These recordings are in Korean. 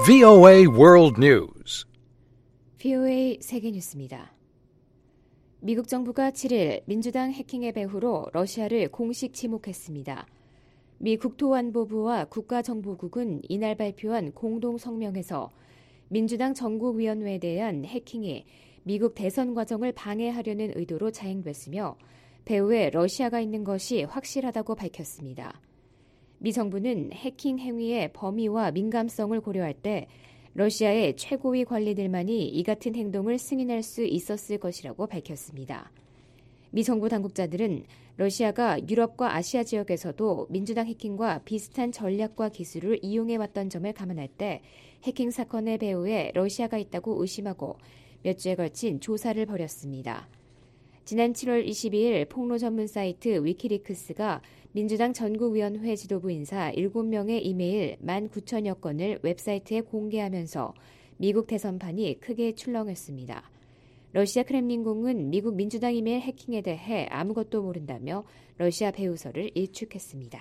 VOA World News. VOA 세계 뉴스입니다. 미국 정부가 7일 민주당 해킹의 배후로 러시아를 공식 지목했습니다. 미 국토안보부와 국가정보국은 이날 발표한 공동 성명에서 민주당 전국위원회에 대한 해킹이 미국 대선 과정을 방해하려는 의도로 자행됐으며 배후에 러시아가 있는 것이 확실하다고 밝혔습니다. 미 정부는 해킹 행위의 범위와 민감성을 고려할 때 러시아의 최고위 관리들만이 이 같은 행동을 승인할 수 있었을 것이라고 밝혔습니다. 미 정부 당국자들은 러시아가 유럽과 아시아 지역에서도 민주당 해킹과 비슷한 전략과 기술을 이용해왔던 점을 감안할 때 해킹 사건의 배후에 러시아가 있다고 의심하고 몇 주에 걸친 조사를 벌였습니다. 지난 7월 22일 폭로 전문 사이트 위키리크스가 민주당 전국위원회 지도부 인사 7명의 이메일 19,000여 건을 웹사이트에 공개하면서 미국 대선판이 크게 출렁였습니다. 러시아 크렘린궁은 미국 민주당 이메일 해킹에 대해 아무것도 모른다며 러시아 배후설을 일축했습니다.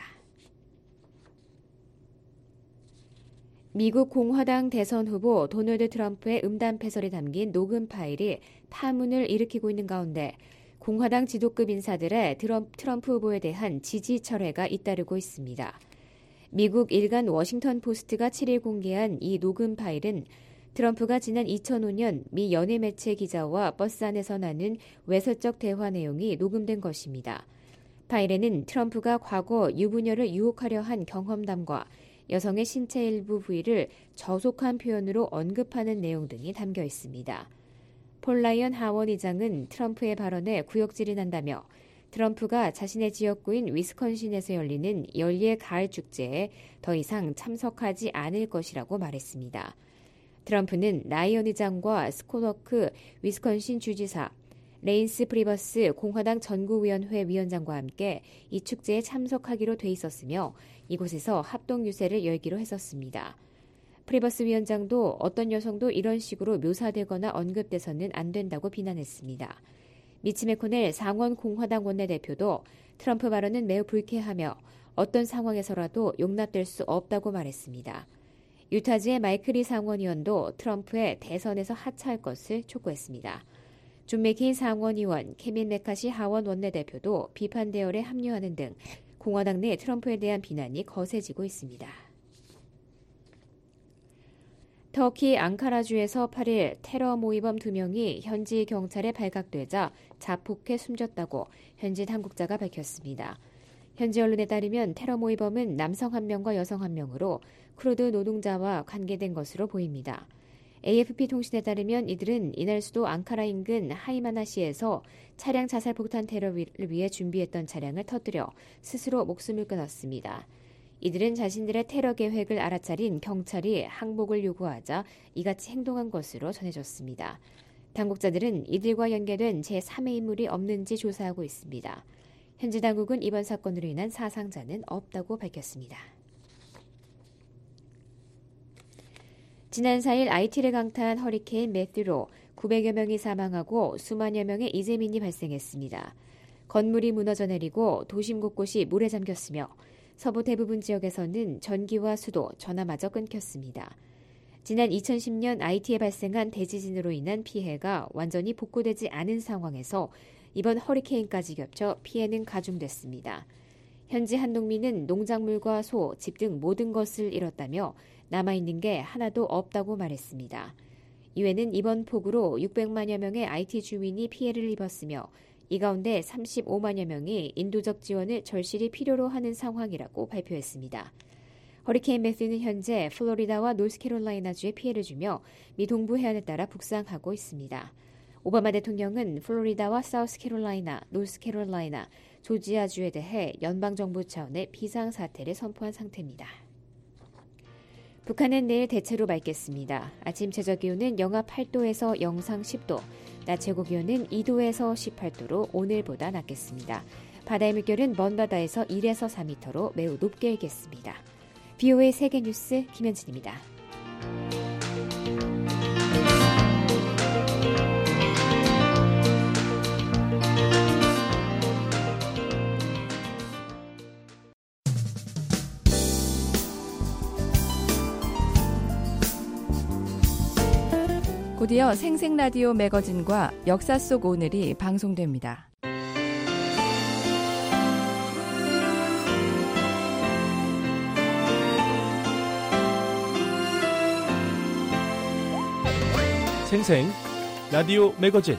미국 공화당 대선 후보 도널드 트럼프의 음담 패설이 담긴 녹음 파일이 파문을 일으키고 있는 가운데 공화당 지도급 인사들의 트럼프 후보에 대한 지지 철회가 잇따르고 있습니다. 미국 일간 워싱턴 포스트가 7일 공개한 이 녹음 파일은 트럼프가 지난 2005년 미 연예 매체 기자와 버스 안에서 나눈 외설적 대화 내용이 녹음된 것입니다. 파일에는 트럼프가 과거 유부녀를 유혹하려 한 경험담과 여성의 신체 일부 부위를 저속한 표현으로 언급하는 내용 등이 담겨 있습니다. 폴 라이언 하원 의장은 트럼프의 발언에 구역질이 난다며 트럼프가 자신의 지역구인 위스콘신에서 열리는 연례 가을 축제에 더 이상 참석하지 않을 것이라고 말했습니다. 트럼프는 라이언 의장과 스콧 워크 위스콘신 주지사, 레인스 프리버스 공화당 전국위원회 위원장과 함께 이 축제에 참석하기로 돼 있었으며 이곳에서 합동 유세를 열기로 했었습니다. 프리버스 위원장도 어떤 여성도 이런 식으로 묘사되거나 언급돼서는 안 된다고 비난했습니다. 미치 매코넬 상원 공화당 원내대표도 트럼프 발언은 매우 불쾌하며 어떤 상황에서라도 용납될 수 없다고 말했습니다. 유타주의 마이클 리 상원의원도 트럼프의 대선에서 하차할 것을 촉구했습니다. 존 맥케인 상원의원, 케빈 메카시 하원 원내대표도 비판 대열에 합류하는 등 공화당 내 트럼프에 대한 비난이 거세지고 있습니다. 터키 앙카라주에서 8일 테러 모의범 2명이 현지 경찰에 발각되자 자폭해 숨졌다고 현지 당국자가 밝혔습니다. 현지 언론에 따르면 테러 모의범은 남성 1명과 여성 1명으로 쿠르드 노동자와 관계된 것으로 보입니다. AFP 통신에 따르면 이들은 이날 수도 앙카라 인근 하이마나시에서 차량 자살 폭탄 테러를 위해 준비했던 차량을 터뜨려 스스로 목숨을 끊었습니다. 이들은 자신들의 테러 계획을 알아차린 경찰이 항복을 요구하자 이같이 행동한 것으로 전해졌습니다. 당국자들은 이들과 연계된 제3의 인물이 없는지 조사하고 있습니다. 현지 당국은 이번 사건으로 인한 사상자는 없다고 밝혔습니다. 지난 4일 아이티를 강타한 허리케인 매튜로 900여 명이 사망하고 수만여 명의 이재민이 발생했습니다. 건물이 무너져 내리고 도심 곳곳이 물에 잠겼으며 서부 대부분 지역에서는 전기와 수도, 전화마저 끊겼습니다. 지난 2010년 아이티에 발생한 대지진으로 인한 피해가 완전히 복구되지 않은 상황에서 이번 허리케인까지 겹쳐 피해는 가중됐습니다. 현지 한 농민은 농작물과 소, 집 등 모든 것을 잃었다며 남아있는 게 하나도 없다고 말했습니다. 이외에는 이번 폭우로 600만여 명의 아이티 주민이 피해를 입었으며 이 가운데 35만여 명이 인도적 지원을 절실히 필요로 하는 상황이라고 발표했습니다. 허리케인 매튜는 현재 플로리다와 노스캐롤라이나주에 피해를 주며 미 동부 해안을 따라 북상하고 있습니다. 오바마 대통령은 플로리다와 사우스캐롤라이나, 노스캐롤라이나, 조지아주에 대해 연방정부 차원의 비상사태를 선포한 상태입니다. 북한은 내일 대체로 맑겠습니다. 아침 최저기온은 영하 8도에서 영상 10도, 낮 최고기온은 2도에서 18도로 오늘보다 낮겠습니다. 바다의 물결은 먼 바다에서 1에서 4m로 매우 높게 일겠습니다. VOA 세계뉴스 김현진입니다. 곧이어 생생라디오 매거진과 역사 속 오늘이 방송됩니다. 생생 라디오 매거진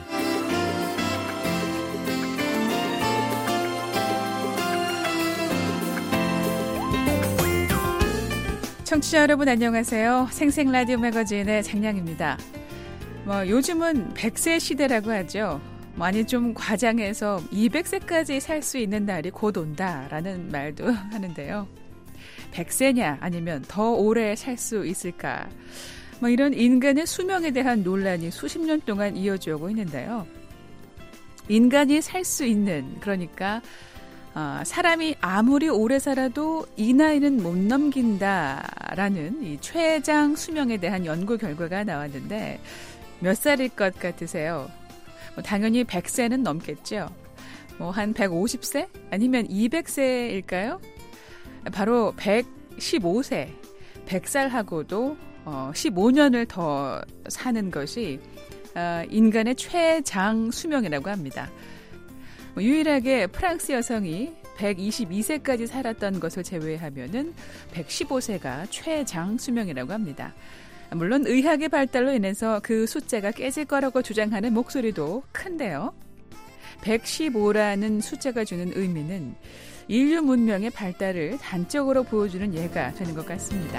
청취자 여러분 안녕하세요. 생생 라디오 매거진의 장량입니다. 요즘은 100세 시대라고 하죠. 많이 좀 과장해서 200세까지 살 수 있는 날이 곧 온다라는 말도 하는데요. 100세냐 아니면 더 오래 살 수 있을까? 이런 인간의 수명에 대한 논란이 수십 년 동안 이어져 오고 있는데요. 인간이 살 수 있는, 그러니까 사람이 아무리 오래 살아도 이 나이는 못 넘긴다라는 이 최장 수명에 대한 연구 결과가 나왔는데 몇 살일 것 같으세요? 당연히 100세는 넘겠죠. 한 150세? 아니면 200세일까요? 바로 115세, 100살하고도 15년을 더 사는 것이 인간의 최장 수명이라고 합니다. 유일하게 프랑스 여성이 122세까지 살았던 것을 제외하면은 115세가 최장 수명이라고 합니다. 물론 의학의 발달로 인해서 그 숫자가 깨질 거라고 주장하는 목소리도 큰데요. 115라는 숫자가 주는 의미는 인류 문명의 발달을 단적으로 보여주는 예가 되는 것 같습니다.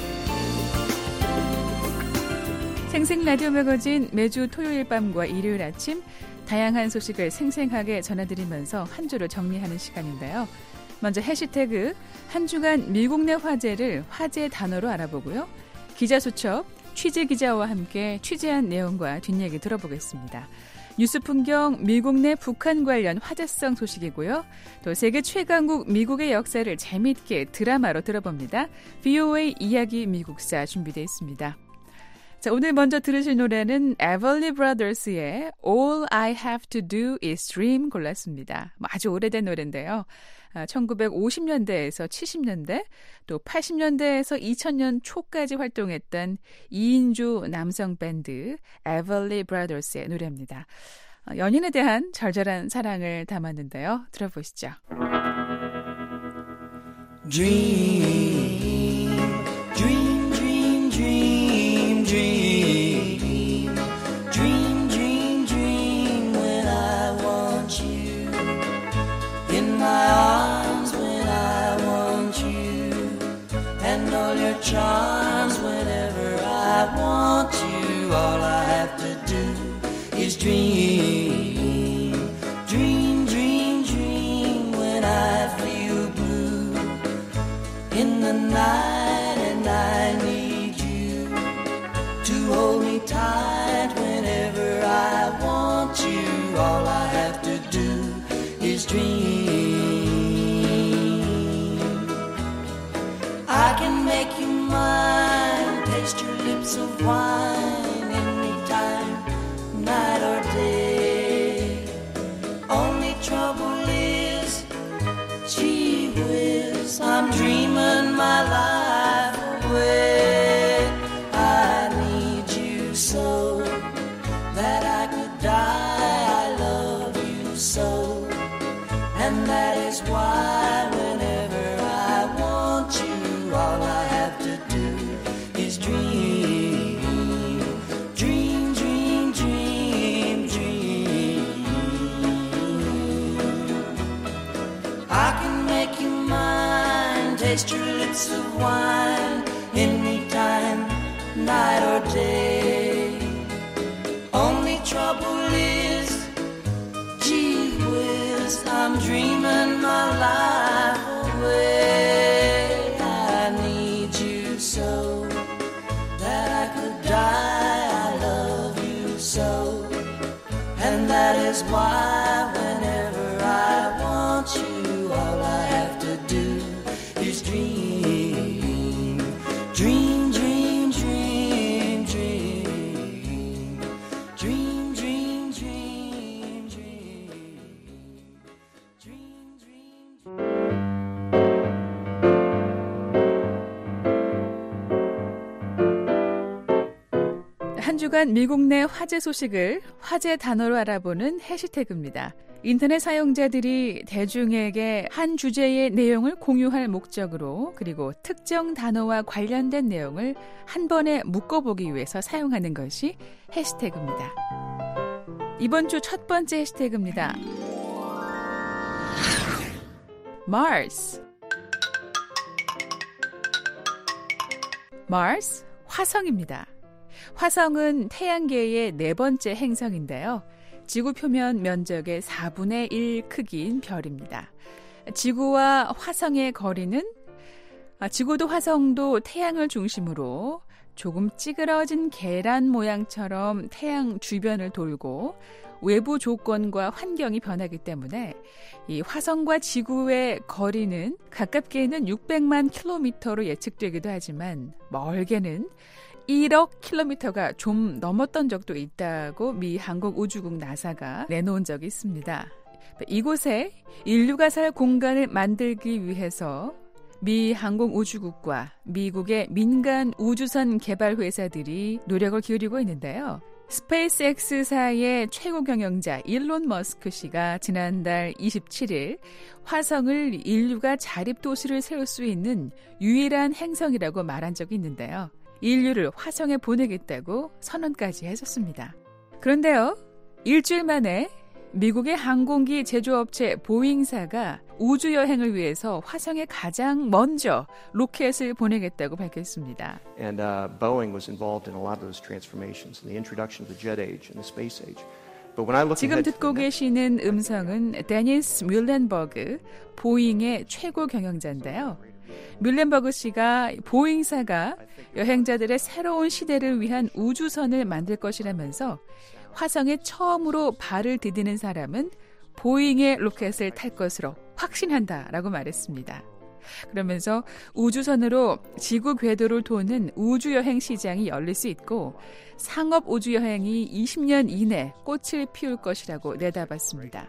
생생 라디오 매거진 매주 토요일 밤과 일요일 아침 다양한 소식을 생생하게 전해드리면서 한 주를 정리하는 시간인데요. 먼저 해시태그 한 주간 미국 내 화제를 화제 단어로 알아보고요. 기자수첩 취재기자와 함께 취재한 내용과 뒷얘기 들어보겠습니다. 뉴스 풍경 미국 내 북한 관련 화제성 소식이고요. 또 세계 최강국 미국의 역사를 재미있게 드라마로 들어봅니다. VOA 이야기 미국사 준비되어 있습니다. 자, 오늘 먼저 들으실 노래는 에벌리 브라더스의 All I Have to Do is Dream 골랐습니다. 아주 오래된 노래인데요. 1950년대에서 70년대, 또 80년대에서 2000년 초까지 활동했던 2인조 남성 밴드 에벌리 브라더스의 노래입니다. 연인에 대한 절절한 사랑을 담았는데요. 들어보시죠. Dream, dream, dream, dream, dream, dream, dream, dream when I want you in my arms when I want you and all your charms whenever I want you. All I have to do is dream, dream, dream, dream when I feel blue in the night and I need you to hold me tight whenever I want you. All I have to do is dream. I can make you mine, taste your lips of wine anytime, night or day. Only trouble is, gee whiz, I'm dreaming my life away. I need you so that I could die. I love you so, and that is why whenever I want you, all I have to do is dream, dream, dream, dream, dream. I can make you mine, taste your lips of wine anytime, night or day. Only trouble is, gee whiz, I'm dreaming my life away. I need you so that I could die. I love you so, and that is why whenever I want you, all I have to do is dream, 한 주간 미국 내 화제 소식을 화제 단어로 알아보는 해시태그입니다. 인터넷 사용자들이 대중에게 한 주제의 내용을 공유할 목적으로 그리고 특정 단어와 관련된 내용을 한 번에 묶어보기 위해서 사용하는 것이 해시태그입니다. 이번 주 첫 번째 해시태그입니다. Mars. Mars, 화성입니다. 화성은 태양계의 네 번째 행성인데요. 지구 표면 면적의 4분의 1 크기인 별입니다. 지구와 화성의 거리는 지구도 화성도 태양을 중심으로 조금 찌그러진 계란 모양처럼 태양 주변을 돌고 외부 조건과 환경이 변하기 때문에 이 화성과 지구의 거리는 가깝게는 600만 킬로미터로 예측되기도 하지만 멀게는 1억 킬로미터가 좀 넘었던 적도 있다고 미 항공우주국 나사가 내놓은 적이 있습니다. 이곳에 인류가 살 공간을 만들기 위해서 미 항공우주국과 미국의 민간 우주선 개발 회사들이 노력을 기울이고 있는데요. 스페이스X사의 최고 경영자 일론 머스크 씨가 지난달 27일 화성을 인류가 자립도시를 세울 수 있는 유일한 행성이라고 말한 적이 있는데요. 인류를 화성에 보내겠다고 선언까지 했었습니다. 그런데요, 일주일 만에 미국의 항공기 제조업체 보잉사가 우주여행을 위해서 화성에 가장 먼저 로켓을 보내겠다고 밝혔습니다. And Boeing was involved in a lot of those transformations, in the introduction of the jet age and the space age. But when I look 지금 듣고 계시는 음성은 데니스 뮬렌버그, 보잉의 최고 경영자인데요. 뮬렌버그 씨가 보잉사가 여행자들의 새로운 시대를 위한 우주선을 만들 것이라면서 화성에 처음으로 발을 디디는 사람은 보잉의 로켓을 탈 것으로 확신한다라고 말했습니다. 그러면서 우주선으로 지구 궤도를 도는 우주여행 시장이 열릴 수 있고 상업 우주여행이 20년 이내 꽃을 피울 것이라고 내다봤습니다.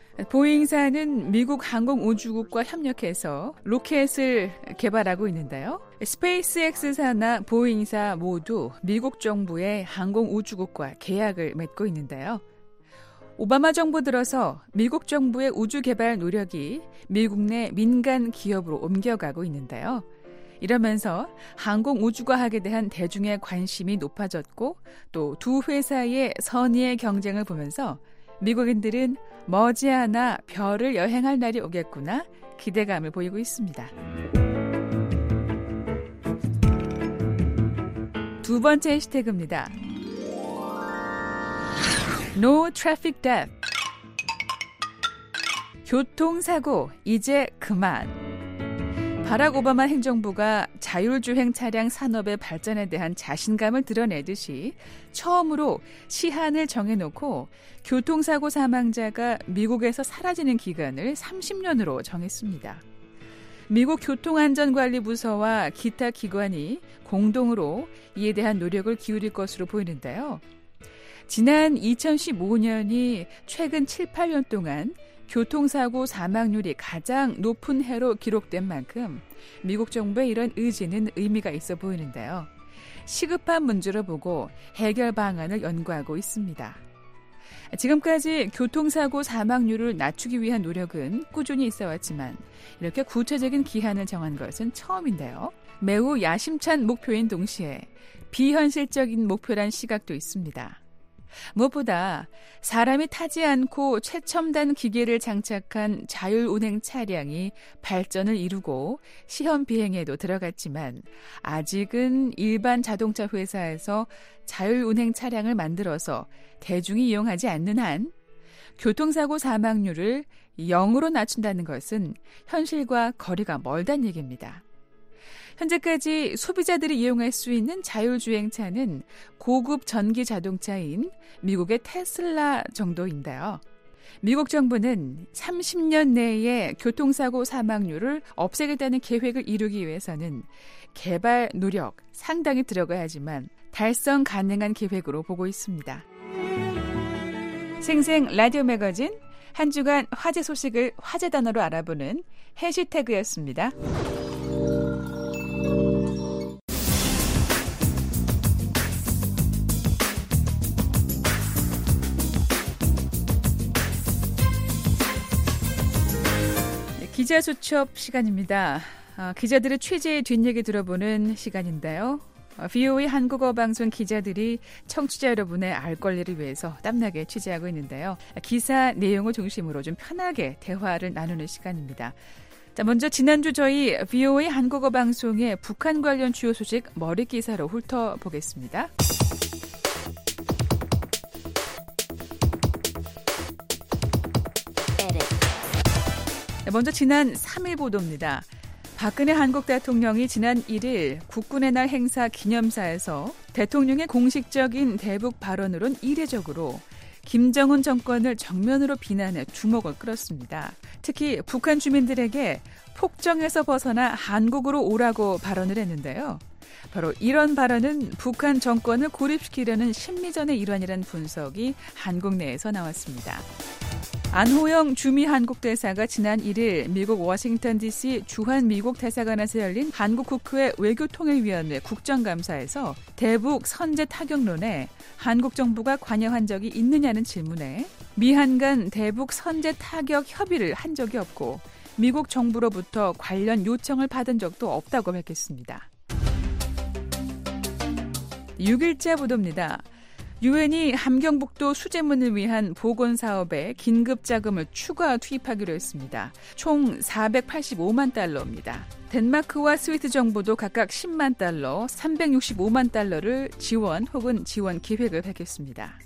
보잉사는 미국 항공우주국과 협력해서 로켓을 개발하고 있는데요. 스페이스X사나 보잉사 모두 미국 정부의 항공우주국과 계약을 맺고 있는데요. 오바마 정부 들어서 미국 정부의 우주 개발 노력이 미국 내 민간 기업으로 옮겨가고 있는데요. 이러면서 항공우주과학에 대한 대중의 관심이 높아졌고 또 두 회사의 선의의 경쟁을 보면서 미국인들은 머지않아 별을 여행할 날이 오겠구나 기대감을 보이고 있습니다. 두 번째 해시태그입니다. No traffic death. 교통사고 이제 그만. 바락 오바마 행정부가 자율주행 차량 산업의 발전에 대한 자신감을 드러내듯이 처음으로 시한을 정해놓고 교통사고 사망자가 미국에서 사라지는 기간을 30년으로 정했습니다. 미국 교통안전관리부서와 기타 기관이 공동으로 이에 대한 노력을 기울일 것으로 보이는데요. 지난 2015년이 최근 7, 8년 동안 교통사고 사망률이 가장 높은 해로 기록된 만큼 미국 정부의 이런 의지는 의미가 있어 보이는데요. 시급한 문제로 보고 해결 방안을 연구하고 있습니다. 지금까지 교통사고 사망률을 낮추기 위한 노력은 꾸준히 있어왔지만 이렇게 구체적인 기한을 정한 것은 처음인데요. 매우 야심찬 목표인 동시에 비현실적인 목표란 시각도 있습니다. 무엇보다 사람이 타지 않고 최첨단 기계를 장착한 자율운행 차량이 발전을 이루고 시험 비행에도 들어갔지만 아직은 일반 자동차 회사에서 자율운행 차량을 만들어서 대중이 이용하지 않는 한 교통사고 사망률을 0으로 낮춘다는 것은 현실과 거리가 멀다는 얘기입니다. 현재까지 소비자들이 이용할 수 있는 자율주행차는 고급 전기 자동차인 미국의 테슬라 정도인데요. 미국 정부는 30년 내에 교통사고 사망률을 없애겠다는 계획을 이루기 위해서는 개발 노력 상당히 들어가야 하지만 달성 가능한 계획으로 보고 있습니다. 생생 라디오 매거진 한 주간 화제 소식을 화제 단어로 알아보는 해시태그였습니다. 기자 수첩 시간입니다. 기자들의 취재 뒷얘기 들어보는 시간인데요. VOA 한국어 방송 기자들이 청취자 여러분의 알 권리를 위해서 땀나게 취재하고 있는데요. 기사 내용을 중심으로 좀 편하게 대화를 나누는 시간입니다. 자, 먼저 지난주 저희 VOA 한국어 방송의 북한 관련 주요 소식 머리 기사로 훑어보겠습니다. 먼저 지난 3일 보도입니다. 박근혜 한국 대통령이 지난 1일 국군의 날 행사 기념사에서 대통령의 공식적인 대북 발언으론 이례적으로 김정은 정권을 정면으로 비난해 주목을 끌었습니다. 특히 북한 주민들에게 폭정에서 벗어나 한국으로 오라고 발언을 했는데요. 바로 이런 발언은 북한 정권을 고립시키려는 심리전의 일환이라는 분석이 한국 내에서 나왔습니다. 안호영 주미 한국 대사가 지난 1일 미국 워싱턴 DC 주한 미국 대사관에서 열린 한국 국회 외교통일위원회 국정감사에서 대북 선제 타격론에 한국 정부가 관여한 적이 있느냐는 질문에 미한 간 대북 선제 타격 협의를 한 적이 없고 미국 정부로부터 관련 요청을 받은 적도 없다고 밝혔습니다. 6일자 보도입니다. 유엔이 함경북도 수재문을 위한 보건사업에 긴급 자금을 추가 투입하기로 했습니다. 총 485만 달러입니다. 덴마크와 스위스 정부도 각각 10만 달러, 365만 달러를 지원 혹은 지원 계획을 밝혔습니다.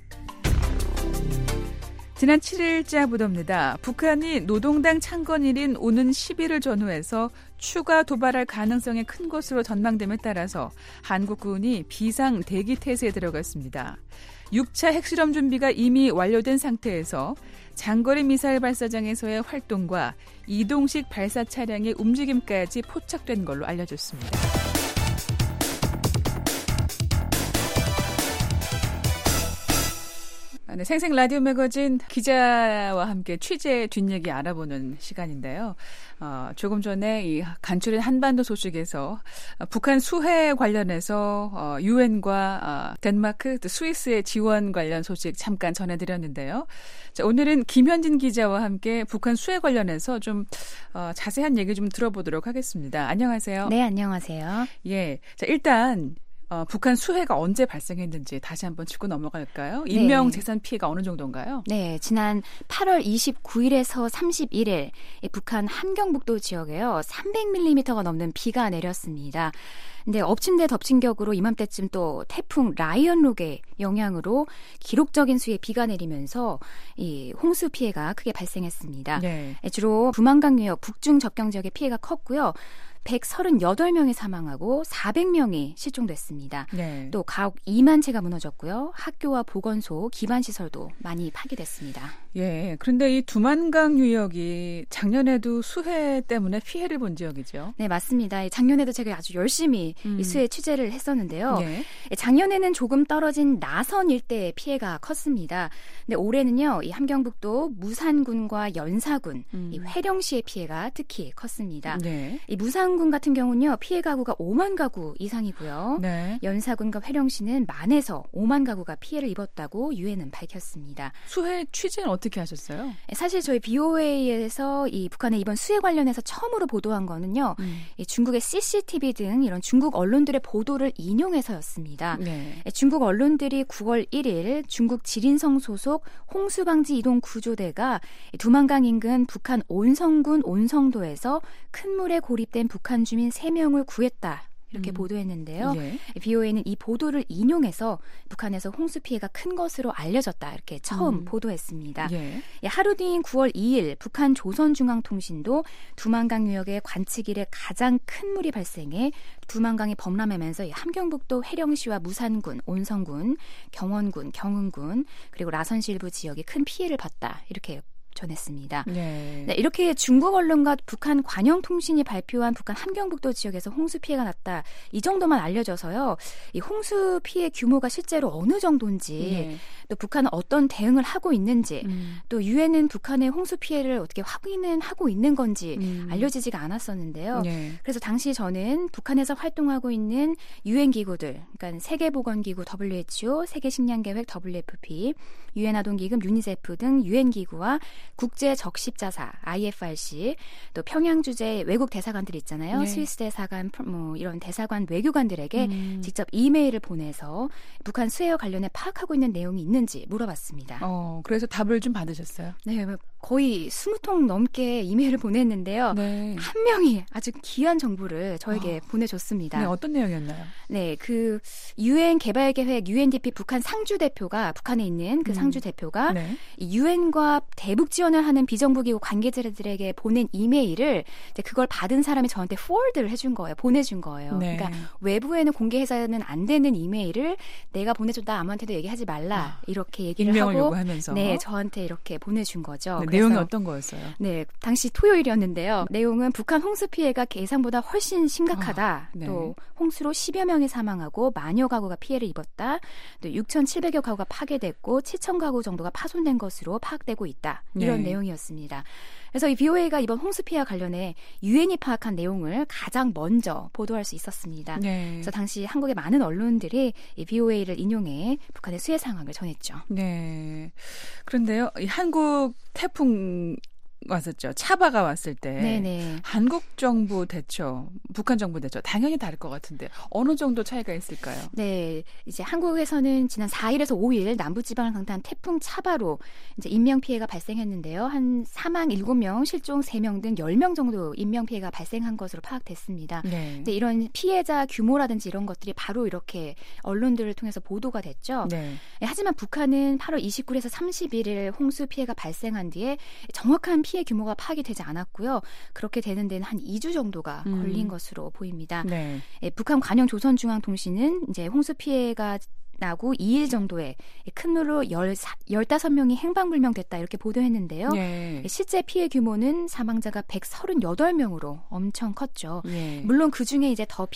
지난 7일자 보도입니다. 북한이 노동당 창건일인 오는 10일을 전후해서 추가 도발할 가능성이 큰 것으로 전망됨에 따라서 한국군이 비상 대기 태세에 들어갔습니다. 6차 핵실험 준비가 이미 완료된 상태에서 장거리 미사일 발사장에서의 활동과 이동식 발사 차량의 움직임까지 포착된 걸로 알려졌습니다. 네, 생생 라디오 매거진 기자와 함께 취재 뒷얘기 알아보는 시간인데요. 조금 전에 이 간추린 한반도 소식에서 북한 수해 관련해서 유엔과 덴마크, 또 스위스의 지원 관련 소식 잠깐 전해드렸는데요. 자, 오늘은 김현진 기자와 함께 북한 수해 관련해서 좀 자세한 얘기 좀 들어보도록 하겠습니다. 안녕하세요. 네, 안녕하세요. 예, 자 일단. 북한 수해가 언제 발생했는지 다시 한번 짚고 넘어갈까요? 인명 재산 피해가 어느 정도인가요? 네, 지난 8월 29일에서 31일 북한 함경북도 지역에요. 300mm가 넘는 비가 내렸습니다. 근데 엎친 데 덮친 격으로 이맘때쯤 또 태풍 라이언록의 영향으로 기록적인 수의 비가 내리면서 이 홍수 피해가 크게 발생했습니다. 네. 주로 두만강 유역 북중 접경 지역의 피해가 컸고요. 138명이 사망하고 400명이 실종됐습니다. 네. 또 가옥 2만 채가 무너졌고요. 학교와 보건소, 기반시설도 많이 파괴됐습니다. 예, 그런데 이 두만강 유역이 작년에도 수해 때문에 피해를 본 지역이죠? 네, 맞습니다. 작년에도 제가 아주 열심히 이 수해 취재를 했었는데요. 네. 작년에는 조금 떨어진 나선 일대의 피해가 컸습니다. 근데 올해는요, 이 함경북도 무산군과 연사군, 이 회령시의 피해가 특히 컸습니다. 네. 이 무산군 같은 경우는요, 피해 가구가 5만 가구 이상이고요. 네. 연사군과 회령시는 만에서 5만 가구가 피해를 입었다고 유엔은 밝혔습니다. 수해 취재는 어떻게 하셨어요? 사실 저희 BOA에서 이 북한의 이번 수해 관련해서 처음으로 보도한 거는요. 이 중국의 CCTV 등 이런 중국 언론들의 보도를 인용해서였습니다. 네. 중국 언론들이 9월 1일 중국 지린성 소속 홍수방지 이동구조대가 두만강 인근 북한 온성군 온성도에서 큰 물에 고립된 북한 주민 3명을 구했다. 이렇게 보도했는데요. 네. BOA는 이 보도를 인용해서 북한에서 홍수 피해가 큰 것으로 알려졌다. 이렇게 처음 보도했습니다. 네. 하루 뒤인 9월 2일 북한 조선중앙통신도 두만강 유역의 관측일에 가장 큰 물이 발생해 두만강이 범람하면서 함경북도 회령시와 무산군, 온성군, 경원군, 경흥군 그리고 라선시 일부 지역이 큰 피해를 봤다. 이렇게 전했습니다. 네. 네, 이렇게 중국 언론과 북한 관영통신이 발표한 북한 함경북도 지역에서 홍수 피해가 났다. 이 정도만 알려져서요. 이 홍수 피해 규모가 실제로 어느 정도인지 또 북한은 어떤 대응을 하고 있는지 또 유엔은 북한의 홍수 피해를 어떻게 확인은 하고 있는 건지 알려지지가 않았었는데요. 네. 그래서 당시 저는 북한에서 활동하고 있는 유엔 기구들, 그러니까 세계보건기구 WHO, 세계식량계획 WFP, 유엔 아동기금 유니세프 등 유엔 기구와 국제 적십자사 IFRC 또 평양 주재 외국 대사관들 있잖아요. 스위스 대사관 뭐 이런 대사관 외교관들에게 직접 이메일을 보내서 북한 수해와 관련해 파악하고 있는 내용이 있는지 물어봤습니다. 그래서 답을 좀 받으셨어요? 네, 거의 20통 넘게 이메일을 보냈는데요. 네. 한 명이 아주 귀한 정보를 저에게 보내줬습니다. 네, 어떤 내용이었나요? 네, 그 UN 개발계획 UNDP 북한 상주 대표가 북한에 있는 그 상주 대표가 이 UN과 대북 지원을 하는 비정부기구 관계자들에게 보낸 이메일을 이제 그걸 받은 사람이 저한테 forward를 해준 거예요. 보내준 거예요. 네. 그러니까 외부에는 공개해서는 안 되는 이메일을 내가 보내줬다 아무한테도 얘기하지 말라 이렇게 얘기를 익명을 하고 요구하면서 네, 저한테 이렇게 보내준 거죠. 네, 내용이 어떤 거였어요? 네, 당시 토요일이었는데요. 내용은 북한 홍수 피해가 예상보다 훨씬 심각하다. 네. 또 홍수로 10여 명이 사망하고 만여 가구가 피해를 입었다. 또 6,700여 가구가 파괴됐고 7,000가구 정도가 파손된 것으로 파악되고 있다. 이런 내용이었습니다. 그래서 이 VOA가 이번 홍수 피해와 관련해 유엔이 파악한 내용을 가장 먼저 보도할 수 있었습니다. 네. 그래서 당시 한국의 많은 언론들이 이 VOA를 인용해 북한의 수해 상황을 전했죠. 네. 그런데요, 이 한국 태풍 왔었죠. 차바가 왔을 때 네네. 한국 정부 대처, 북한 정부 대처 당연히 다를 것 같은데 어느 정도 차이가 있을까요? 네, 이제 한국에서는 지난 4일에서 5일 남부지방을 강타한 태풍 차바로 이제 인명 피해가 발생했는데요. 한 사망 7명, 실종 3명 등 10명 정도 인명 피해가 발생한 것으로 파악됐습니다. 네. 근데 이런 피해자 규모라든지 이런 것들이 바로 이렇게 언론들을 통해서 보도가 됐죠. 네. 하지만 북한은 8월 29일에서 31일 홍수 피해가 발생한 뒤에 정확한 피해 규모가 파악이 되지 않았고요. 그렇게 되는 데는 한 2주 정도가 걸린 것으로 보입니다. 네. 북한 관영 조선중앙통신은 이제 홍수 피해가 나고 2일 정도에 큰 물로 15명이 행방불명됐다 이렇게 보도했는데요. 네. 실제 피해 규모는 사망자가 138명으로 엄청 컸죠. 네. 물론 그중에 이제 더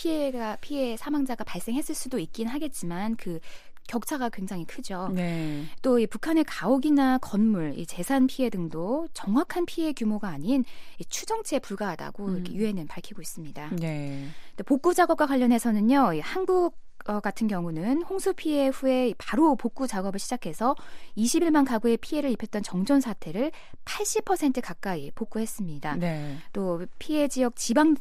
피해 사망자가 발생했을 수도 있긴 하겠지만 그 격차가 굉장히 크죠. 네. 또 이 북한의 가옥이나 건물, 이 재산 피해 등도 정확한 피해 규모가 아닌 추정치에 불과하다고 이렇게 유엔은 밝히고 있습니다. 네. 복구 작업과 관련해서는요, 한국 같은 경우는 홍수 피해 후에 바로 복구 작업을 시작해서 21만 가구의 피해를 입혔던 정전 사태를 80% 가까이 복구했습니다. 네. 또 피해 지역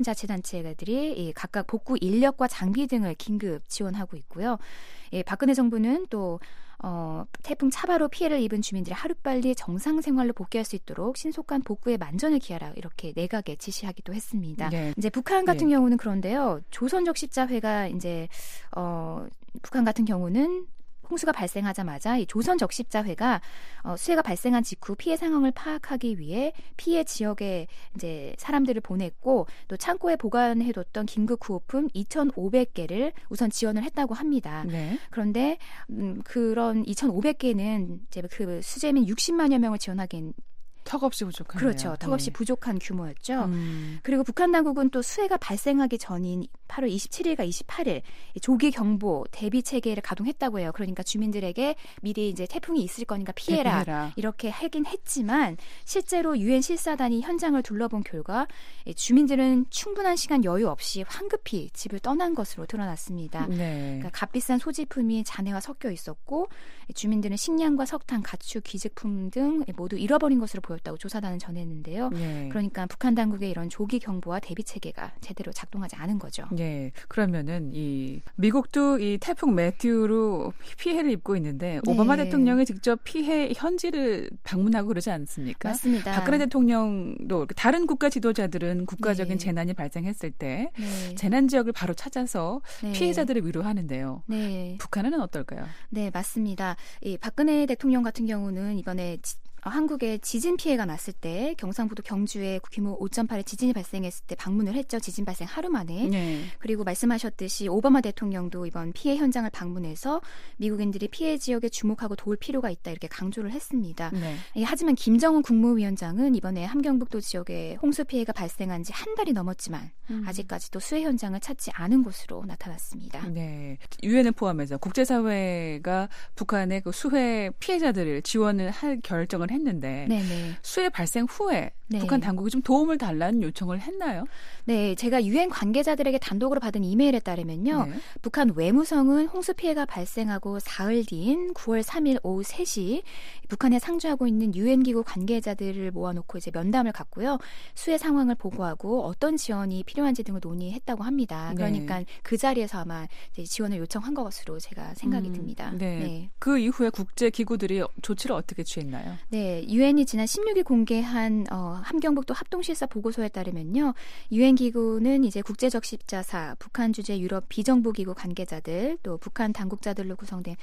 지방자치단체들이 각각 복구 인력과 장비 등을 긴급 지원하고 있고요. 박근혜 정부는 또 태풍 차바로 피해를 입은 주민들이 하루빨리 정상 생활로 복귀할 수 있도록 신속한 복구에 만전을 기하라 이렇게 내각에 지시하기도 했습니다. 네. 이제 북한 같은 경우는 그런데요. 조선적십자회가 이제 북한 같은 경우는 홍수가 발생하자마자 이 조선적십자회가 수해가 발생한 직후 피해 상황을 파악하기 위해 피해 지역에 이제 사람들을 보냈고 또 창고에 보관해뒀던 긴급 구호품 2,500개를 우선 지원을 했다고 합니다. 네. 그런데 그런 2,500개는 이제 그 수재민 60만여 명을 지원하기엔 턱없이 부족하네요. 그렇죠. 턱없이 부족한 규모였죠. 그리고 북한 당국은 또 수해가 발생하기 전인 8월 27일과 28일 조기 경보 대비 체계를 가동했다고 해요. 그러니까 주민들에게 미리 이제 태풍이 있을 거니까 피해라. 이렇게 하긴 했지만 실제로 유엔 실사단이 현장을 둘러본 결과 주민들은 충분한 시간 여유 없이 황급히 집을 떠난 것으로 드러났습니다. 네. 그러니까 값비싼 소지품이 잔해와 섞여 있었고 주민들은 식량과 석탄, 가축, 기증품 등 모두 잃어버린 것으로 보였다고 조사단은 전했는데요. 네. 그러니까 북한 당국의 이런 조기 경보와 대비 체계가 제대로 작동하지 않은 거죠. 네, 그러면은 이 미국도 이 태풍 매튜로 피해를 입고 있는데 네. 오바마 대통령이 직접 피해 현지를 방문하고 그러지 않습니까? 맞습니다. 박근혜 대통령도 다른 국가 지도자들은 국가적인 네. 재난이 발생했을 때 네. 재난 지역을 바로 찾아서 네. 피해자들을 위로하는데요. 네. 북한은 어떨까요? 네, 맞습니다. 이 박근혜 대통령 같은 경우는 이번에 한국에 지진 피해가 났을 때 경상북도 경주에 규모 5.8의 지진이 발생했을 때 방문을 했죠. 지진 발생 하루 만에. 네. 그리고 말씀하셨듯이 오바마 대통령도 이번 피해 현장을 방문해서 미국인들이 피해 지역에 주목하고 도울 필요가 있다 이렇게 강조를 했습니다. 네. 하지만 김정은 국무위원장은 이번에 함경북도 지역에 홍수 피해가 발생한 지 한 달이 넘었지만 아직까지도 수해 현장을 찾지 않은 것으로 나타났습니다. 네, 유엔을 포함해서 국제사회가 북한의 그 수해 피해자들을 지원을 할 결정을 했는데 네네. 수해 발생 후에 네. 북한 당국이 좀 도움을 달라는 요청을 했나요? 네, 제가 유엔 관계자들에게 단독으로 받은 이메일에 따르면요. 네. 북한 외무성은 홍수 피해가 발생하고 사흘 뒤인 9월 3일 오후 3시 북한에 상주하고 있는 유엔기구 관계자들을 모아놓고 이제 면담을 갖고요. 수해 상황을 보고하고 어떤 지원이 필요한지 등을 논의했다고 합니다. 그러니까 네. 그 자리에서 아마 이제 지원을 요청한 것으로 제가 생각이 듭니다. 네. 네. 그 이후에 국제기구들이 조치를 어떻게 취했나요? 네, 유엔이 지난 16일 공개한 함경북도 합동실사 보고서에 따르면요. 유엔 기구는 이제 국제적 십자사, 북한 주재 유럽 비정부기구 관계자들, 또 북한 당국자들로 구성된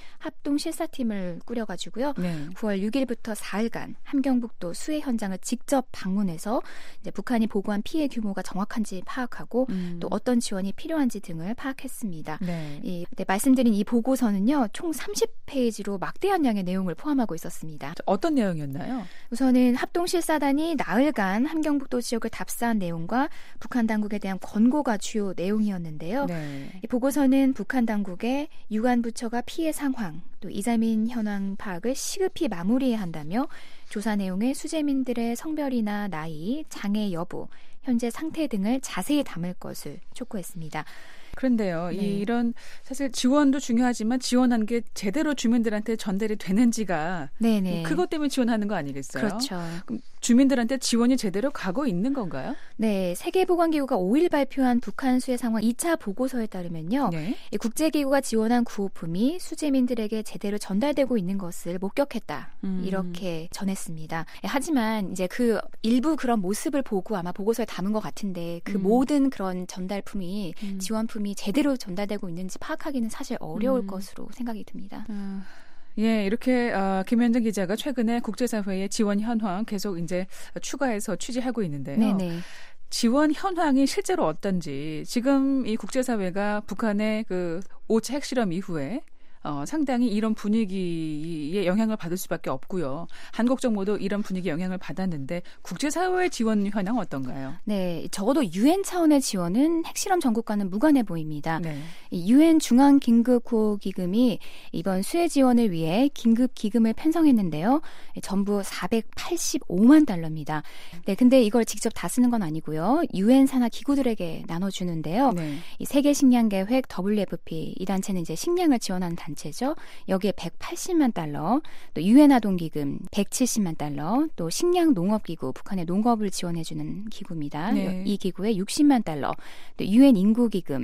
합동실사팀을 꾸려가지고요. 네. 9월 6일부터 4일간 함경북도 수해 현장을 직접 방문해서 이제 북한이 보고한 피해 규모가 정확한지 파악하고 또 어떤 지원이 필요한지 등을 파악했습니다. 네. 말씀드린 이 보고서는요, 총 30페이지로 막대한 양의 내용을 포함하고 있었습니다. 어떤 내용이었나요? 우선은 합동실사단이 나흘간 함경북도 지역을 답사한 내용과 북한 당국에 대한 권고가 주요 내용이었는데요. 네. 이 보고서는 북한 당국의 유관 부처가 피해 상황, 또 이재민 현황 파악을 시급히 마무리해야 한다며 조사 내용에 수재민들의 성별이나 나이, 장애 여부, 현재 상태 등을 자세히 담을 것을 촉구했습니다. 그런데요. 네. 이런 사실 지원도 중요하지만 지원한 게 제대로 주민들한테 전달이 되는지가 네네. 그것 때문에 지원하는 거 아니겠어요? 그렇죠. 그럼 주민들한테 지원이 제대로 가고 있는 건가요? 네, 세계보건기구가 5일 발표한 북한 수해 상황 2차 보고서에 따르면요. 네. 이 국제기구가 지원한 구호품이 수재민들에게 제대로 전달되고 있는 것을 목격했다. 이렇게 전했습니다. 하지만 이제 그 일부 그런 모습을 보고 아마 보고서에 담은 것 같은데 그 모든 그런 전달품이 지원품이 제대로 전달되고 있는지 파악하기는 사실 어려울 것으로 생각이 듭니다. 예, 이렇게 김현정 기자가 최근에 국제사회의 지원 현황 계속 이제 추가해서 취재하고 있는데요. 네네. 지원 현황이 실제로 어떤지 지금 이 국제사회가 북한의 그 5차 핵실험 이후에 상당히 이런 분위기에 영향을 받을 수밖에 없고요. 한국 정부도 이런 분위기에 영향을 받았는데 국제사회의 지원 현황은 어떤가요? 네, 적어도 유엔 차원의 지원은 핵실험 전국과는 무관해 보입니다. 네. 유엔 중앙긴급구호기금이 이번 수해 지원을 위해 긴급 기금을 편성했는데요. 전부 485만 달러입니다. 네, 근데 이걸 직접 다 쓰는 건 아니고요. 유엔 산하 기구들에게 나눠주는데요. 네. 이 세계식량계획 WFP 이 단체는 이제 식량을 지원하는 단체죠. 여기에 180만 달러, 또 유엔 아동기금 170만 달러, 또 식량농업기구 북한의 농업을 지원해주는 기구입니다. 네. 이 기구에 60만 달러, 또 유엔 인구기금,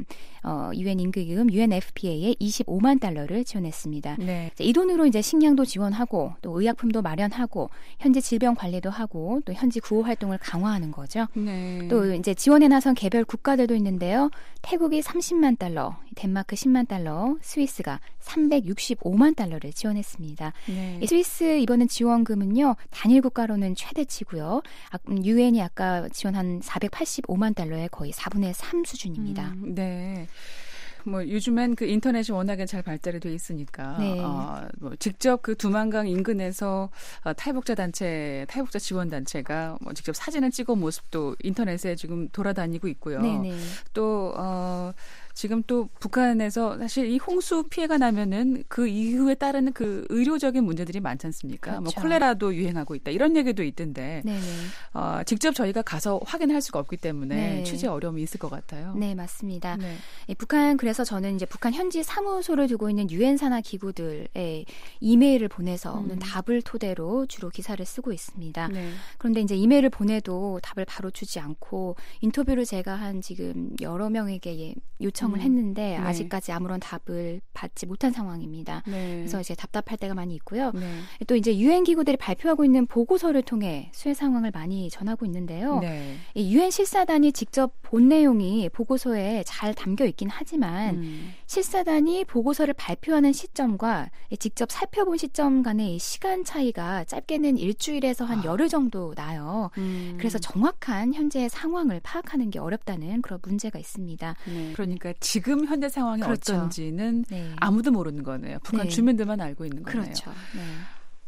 UNFPA에 25만 달러를 지원했습니다. 네. 이 돈으로 이제 식량도 지원하고 또 의약품도 마련하고 현지 질병 관리도 하고 또 현지 구호 활동을 강화하는 거죠. 네. 또 이제 지원에 나선 개별 국가들도 있는데요. 태국이 30만 달러, 덴마크 10만 달러, 스위스가 365만 달러를 지원했습니다. 네. 이 스위스 이번엔 지원금은요. 단일 국가로는 최대치고요. 유엔이 아까 지원한 485만 달러의 거의 4분의 3 수준입니다. 네. 뭐 요즘엔 그 인터넷이 워낙에 잘 발달이 돼 있으니까 네. 뭐 직접 그 두만강 인근에서 탈북자 지원 단체가 뭐 직접 사진을 찍어 모습도 인터넷에 지금 돌아다니고 있고요. 네네. 또 지금 또 북한에서 사실 이 홍수 피해가 나면은 그 이후에 따르는 그 의료적인 문제들이 많지 않습니까? 그렇죠. 뭐 콜레라도 유행하고 있다 이런 얘기도 있던데 네네. 직접 저희가 가서 확인할 수가 없기 때문에 네. 취재 어려움이 있을 것 같아요. 네, 맞습니다. 네. 북한 그래서 저는 이제 북한 현지 사무소를 두고 있는 유엔 산하 기구들에 이메일을 보내서 오는 답을 토대로 주로 기사를 쓰고 있습니다. 네. 그런데 이제 이메일을 보내도 답을 바로 주지 않고 인터뷰를 제가 한 지금 여러 명에게 요청을 했는데 네. 아직까지 아무런 답을 받지 못한 상황입니다. 네. 그래서 이제 답답할 때가 많이 있고요. 네. 또 이제 유엔 기구들이 발표하고 있는 보고서를 통해 수해 상황을 많이 전하고 있는데요. 네. 이 유엔 실사단이 직접 본 내용이 보고서에 잘 담겨 있긴 하지만 실사단이 보고서를 발표하는 시점과 직접 살펴본 시점 간의 이 시간 차이가 짧게는 일주일에서 한 열흘 정도 나요. 그래서 정확한 현재의 상황을 파악하는 게 어렵다는 그런 문제가 있습니다. 네. 그러니까 지금 현재 상황이 그렇죠. 어떤지는 네. 아무도 모르는 거네요. 북한 네. 주민들만 알고 있는 거네요. 그렇죠. 네.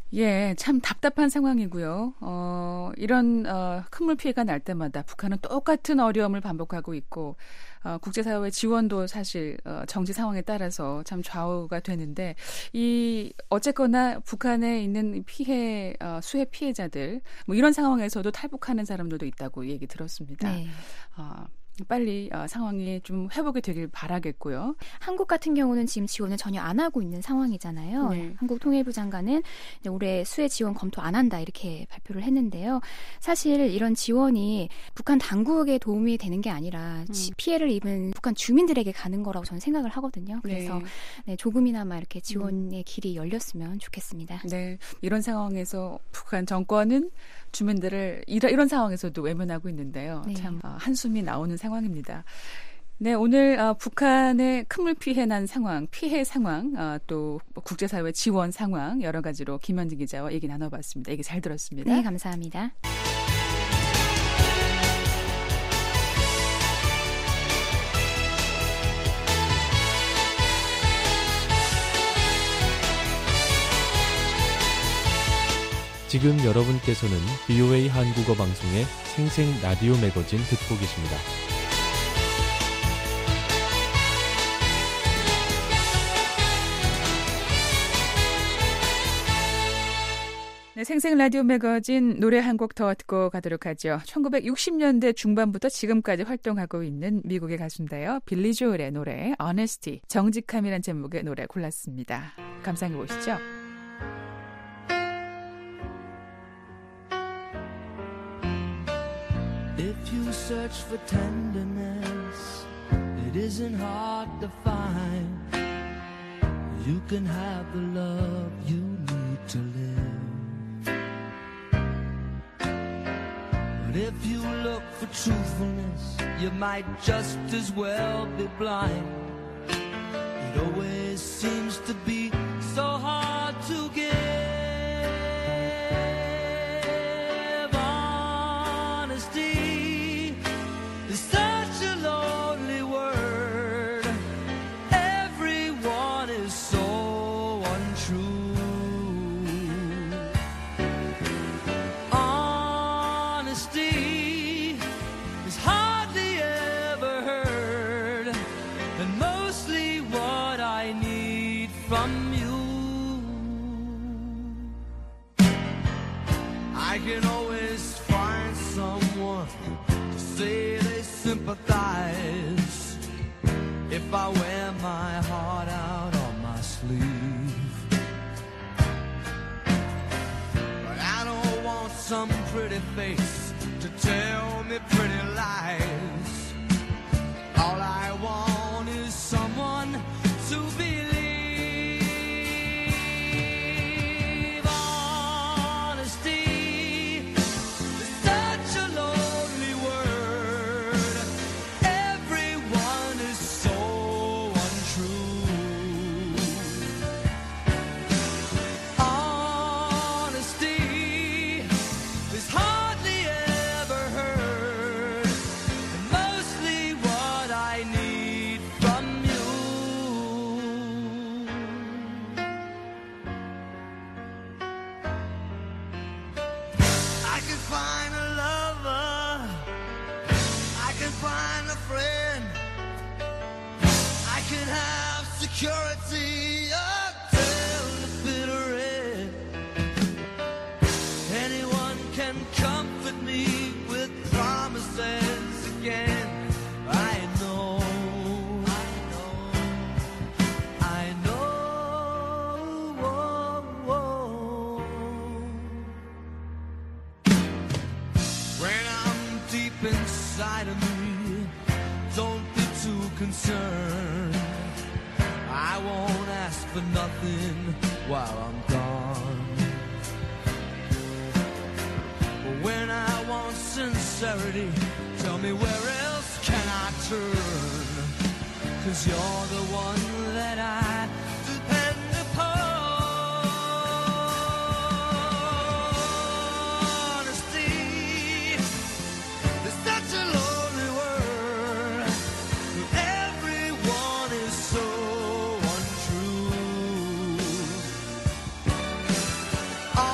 예, 참 답답한 상황이고요. 이런 큰 물 피해가 날 때마다 북한은 똑같은 어려움을 반복하고 있고 국제사회의 지원도 사실 정치 상황에 따라서 참 좌우가 되는데 어쨌거나 북한에 있는 피해 수해 피해자들 뭐 이런 상황에서도 탈북하는 사람들도 있다고 얘기 들었습니다. 네. 빨리 상황이 좀 회복이 되길 바라겠고요. 한국 같은 경우는 지금 지원을 전혀 안 하고 있는 상황이잖아요. 네. 한국 통일부 장관은 이제 올해 수해 지원 검토 안 한다 이렇게 발표를 했는데요. 사실 이런 지원이 북한 당국에 도움이 되는 게 아니라 피해를 입은 북한 주민들에게 가는 거라고 저는 생각을 하거든요. 그래서 네, 조금이나마 이렇게 지원의 길이 열렸으면 좋겠습니다. 네, 이런 상황에서 북한 정권은 주민들을 이런 상황에서도 외면하고 있는데요. 네. 참 한숨이 나오는 상황입니다. 네, 오늘 북한의 큰물 피해 난 상황, 피해 상황, 또 국제사회 지원 상황 여러 가지로 김현진 기자와 얘기 나눠봤습니다. 얘기 잘 들었습니다. 네, 감사합니다. 지금 여러분께서는 VOA 한국어 방송의 생생 라디오 매거진 듣고 계십니다. 네, 생생 라디오 매거진 노래 한 곡 더 듣고 가도록 하죠. 1960년대 중반부터 지금까지 활동하고 있는 미국의 가수인데요. 빌리 조엘의 노래 Honesty, 정직함이란 제목의 노래 골랐습니다. 감상해 보시죠. If you search for tenderness, it isn't hard to find. You can have the love you need to live. But if you look for truthfulness, you might just as well be blind. It always seems to be so hard to give. I can always find someone to say they sympathize if I wear my heart out on my sleeve. But I don't want some pretty face to tell me pretty lies. All I want is someone to believe. Security until the bitter end. Anyone can comfort me with promises again. I know. When I'm deep inside of me, don't be too concerned. I won't ask for nothing while I'm gone. But when I want sincerity, tell me where else can I turn? 'Cause you're the one that I depend upon. Honesty is such a lonely word. Everyone is so untrue.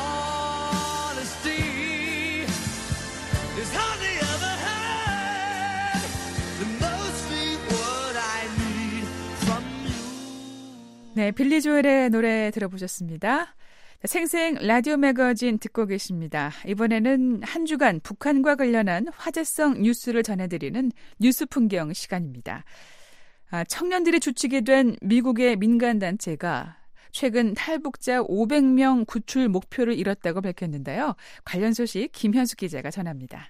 네, 빌리 조엘의 노래 들어보셨습니다. 생생 라디오 매거진 듣고 계십니다. 이번에는 한 주간 북한과 관련한 화제성 뉴스를 전해드리는 뉴스 풍경 시간입니다. 청년들이 주축이 된 미국의 민간단체가 최근 탈북자 500명 구출 목표를 이뤘다고 밝혔는데요. 관련 소식 김현수 기자가 전합니다.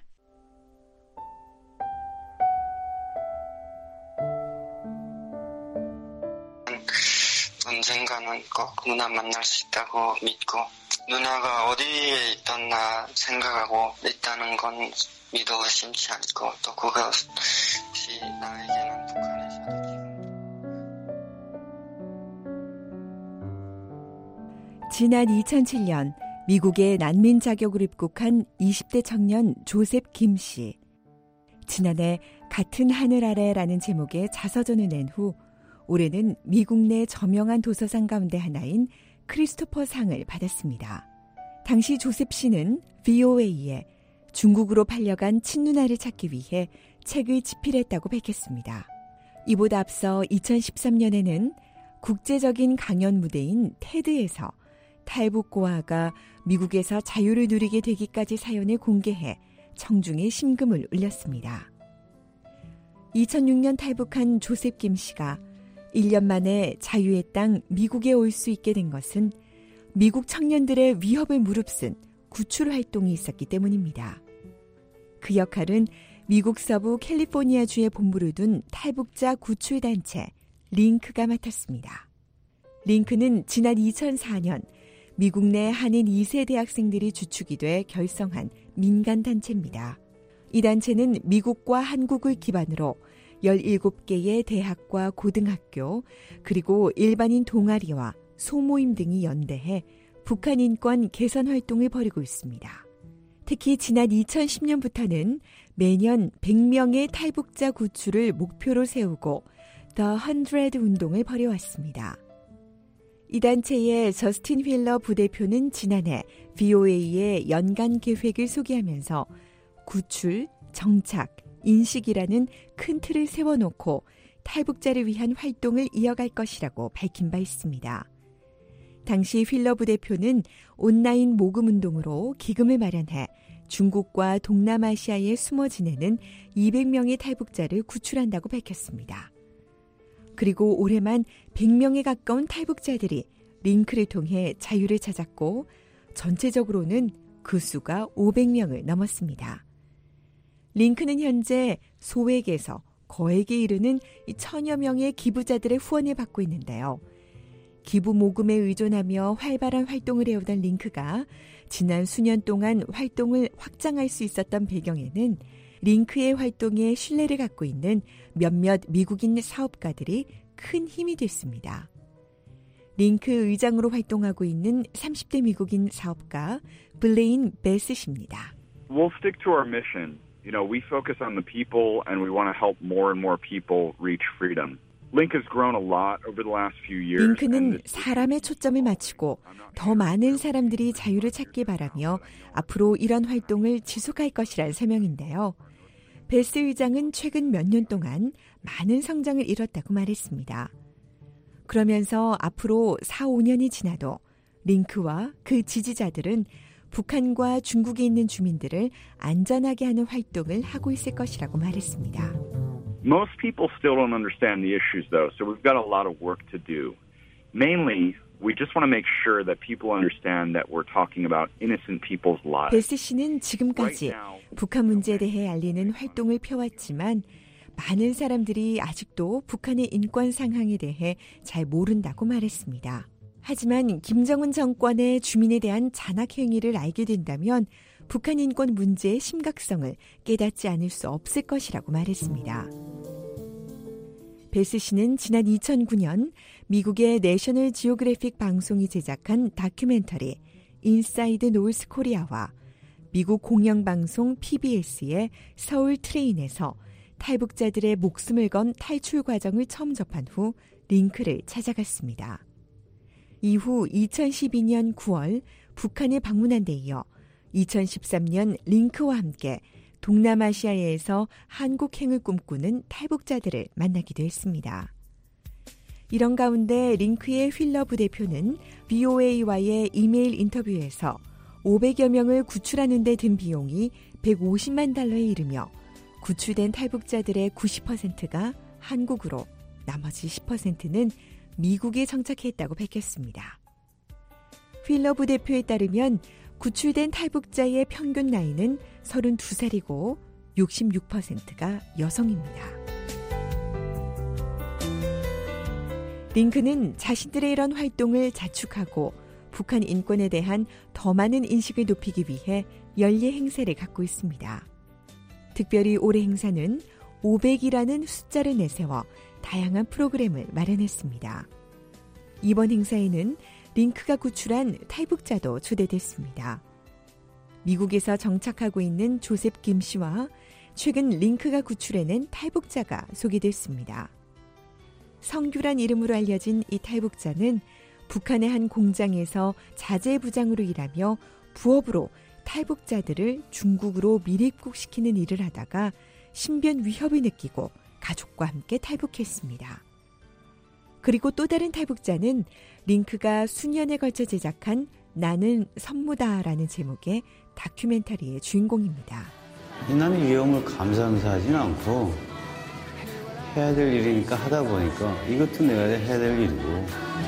언젠가는 꼭 누나 만날 수 있다고 믿고 누나가 어디에 있던나 생각하고 있다는 건 믿어 의심치 않고 또 그것이 나에게는 북한에서 지난 2007년 미국에 난민 자격으로 입국한 20대 청년 조셉 김 씨. 지난해 같은 하늘 아래라는 제목의 자서전을 낸 후 올해는 미국 내 저명한 도서상 가운데 하나인 크리스토퍼 상을 받았습니다. 당시 조셉 씨는 VOA에 중국으로 팔려간 친누나를 찾기 위해 책을 집필했다고 밝혔습니다. 이보다 앞서 2013년에는 국제적인 강연 무대인 테드에서 탈북 고아가 미국에서 자유를 누리게 되기까지 사연을 공개해 청중의 심금을 울렸습니다. 2006년 탈북한 조셉 김 씨가 1년 만에 자유의 땅 미국에 올 수 있게 된 것은 미국 청년들의 위협을 무릅쓴 구출 활동이 있었기 때문입니다. 그 역할은 미국 서부 캘리포니아주에 본부를 둔 탈북자 구출단체 링크가 맡았습니다. 링크는 지난 2004년 미국 내 한인 2세 대학생들이 주축이 돼 결성한 민간단체입니다. 이 단체는 미국과 한국을 기반으로 17개의 대학과 고등학교, 그리고 일반인 동아리와 소모임 등이 연대해 북한 인권 개선 활동을 벌이고 있습니다. 특히 지난 2010년부터는 매년 100명의 탈북자 구출을 목표로 세우고 The 100 운동을 벌여왔습니다. 이 단체의 저스틴 휠러 부대표는 지난해 VOA의 연간 계획을 소개하면서 구출, 정착, 인식이라는 큰 틀을 세워놓고 탈북자를 위한 활동을 이어갈 것이라고 밝힌 바 있습니다. 당시 휠러 부대표는 온라인 모금 운동으로 기금을 마련해 중국과 동남아시아에 숨어 지내는 200명의 탈북자를 구출한다고 밝혔습니다. 그리고 올해만 100명에 가까운 탈북자들이 링크를 통해 자유를 찾았고 전체적으로는 그 수가 500명을 넘었습니다. 링크는 현재 소액에서 거액에 이르는 1000여 명의 기부자들의 후원을 받고 있는데요. 기부 모금에 의존하며 활발한 활동을 해오던 링크가 지난 수년 동안 활동을 확장할 수 있었던 배경에는 링크의 활동에 신뢰를 갖고 있는 몇몇 미국인 사업가들이 큰 힘이 됐습니다. 링크 의장으로 활동하고 있는 30대 미국인 사업가 블레인 베스 씨입니다. We'll stick to our mission. You know, we focus on the people and we want to help more and more people reach freedom. Link has grown a lot over the last few years. 링크는 사람의 초점을 맞추고 더 많은 사람들이 자유를 찾길 바라며 앞으로 이런 활동을 지속할 것이란 설명인데요. 베스 의장은 최근 몇 년 동안 많은 성장을 이뤘다고 말했습니다. 그러면서 앞으로 4, 5년이 지나도 링크와 그 지지자들은 북한과 중국에 있는 주민들을 안전하게 하는 활동을 하고 있을 것이라고 말했습니다. Most people still don't understand the issues though, so we've got a lot of work to do. Mainly, we just want to make sure that people understand that we're talking about innocent people's lives. 베스 씨는 지금까지 북한 문제에 대해 알리는 활동을 펴왔지만 많은 사람들이 아직도 북한의 인권 상황에 대해 잘 모른다고 말했습니다. 하지만 김정은 정권의 주민에 대한 잔악 행위를 알게 된다면 북한 인권 문제의 심각성을 깨닫지 않을 수 없을 것이라고 말했습니다. 베스 씨는 지난 2009년 미국의 내셔널 지오그래픽 방송이 제작한 다큐멘터리 인사이드 노스 코리아와 미국 공영방송 PBS의 서울 트레인에서 탈북자들의 목숨을 건 탈출 과정을 처음 접한 후 링크를 찾아갔습니다. 이후 2012년 9월 북한을 방문한 데 이어 2013년 링크와 함께 동남아시아에서 한국행을 꿈꾸는 탈북자들을 만나기도 했습니다. 이런 가운데 링크의 휠러 부대표는 VOA와의 이메일 인터뷰에서 500여 명을 구출하는 데 든 비용이 150만 달러에 이르며 구출된 탈북자들의 90%가 한국으로, 나머지 10%는 미국에 정착했다고 밝혔습니다. 휠러 부대표에 따르면 구출된 탈북자의 평균 나이는 32살이고 66%가 여성입니다. 링크는 자신들의 이런 활동을 자축하고 북한 인권에 대한 더 많은 인식을 높이기 위해 연례 행사를 갖고 있습니다. 특별히 올해 행사는 500이라는 숫자를 내세워 다양한 프로그램을 마련했습니다. 이번 행사에는 링크가 구출한 탈북자도 초대됐습니다. 미국에서 정착하고 있는 조셉 김 씨와 최근 링크가 구출해낸 탈북자가 소개됐습니다. 성규란 이름으로 알려진 이 탈북자는 북한의 한 공장에서 자재부장으로 일하며 부업으로 탈북자들을 중국으로 밀입국시키는 일을 하다가 신변 위협을 느끼고 가족과 함께 탈북했습니다. 그리고 또 다른 탈북자는 링크가 수년에 걸쳐 제작한 나는 선무다라는 제목의 다큐멘터리의 주인공입니다. 나는 위험을 감수하지는 않고 해야 될 일이니까 하다 보니까 이것도 내가 해야 될 일이고.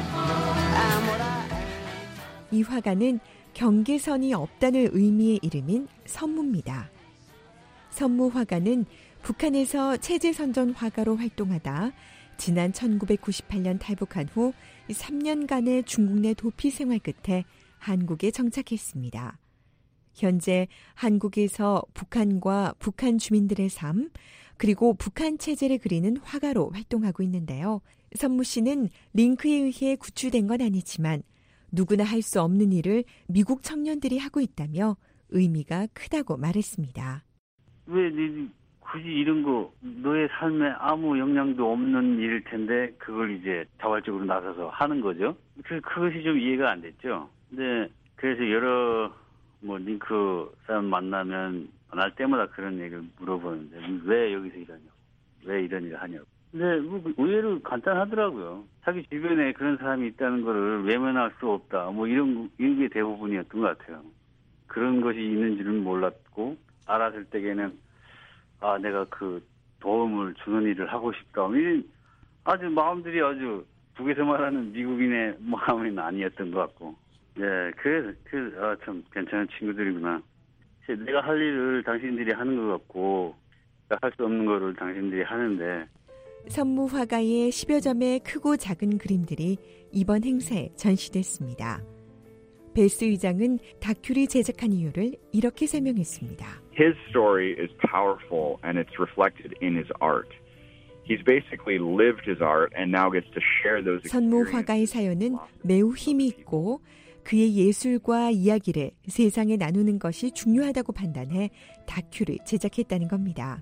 이 화가는 경계선이 없다는 의미의 이름인 선무입니다. 선무 화가는 북한에서 체제선전 화가로 활동하다 지난 1998년 탈북한 후 3년간의 중국 내 도피 생활 끝에 한국에 정착했습니다. 현재 한국에서 북한과 북한 주민들의 삶, 그리고 북한 체제를 그리는 화가로 활동하고 있는데요. 선무 씨는 링크에 의해 구출된 건 아니지만 누구나 할 수 없는 일을 미국 청년들이 하고 있다며 의미가 크다고 말했습니다. 왜 굳이 이런 거 너의 삶에 아무 영향도 없는 일일 텐데 그걸 이제 자발적으로 나서서 하는 거죠. 그것이 좀 이해가 안 됐죠. 근데 그래서 여러 링크 사람 만나면 날 때마다 그런 얘기를 물어보는데 왜 여기서 일하냐고, 왜 이런 일을 하냐고. 근데 의외로 간단하더라고요. 자기 주변에 그런 사람이 있다는 거를 외면할 수 없다. 이런 게 대부분이었던 것 같아요. 그런 것이 있는 줄은 몰랐고 알았을 때에는 내가 그 도움을 주는 일을 하고 싶다. 아주 마음들이 아주 북에서 말하는 미국인의 마음은 아니었던 것 같고. 네, 그래서 참 괜찮은 친구들이구나. 내가 할 일을 당신들이 하는 것 같고 할 수 없는 거를 당신들이 하는데. 선무 화가의 10여 점의 크고 작은 그림들이 이번 행사에 전시됐습니다. 벨스 의장은 다큐를 제작한 이유를 이렇게 설명했습니다. His story is powerful and it's reflected in his art. He's basically lived his art and now gets to share those experiences. 선무 화가의 사연은 매우 힘이 있고 그의 예술과 이야기를 세상에 나누는 것이 중요하다고 판단해 다큐를 제작했다는 겁니다.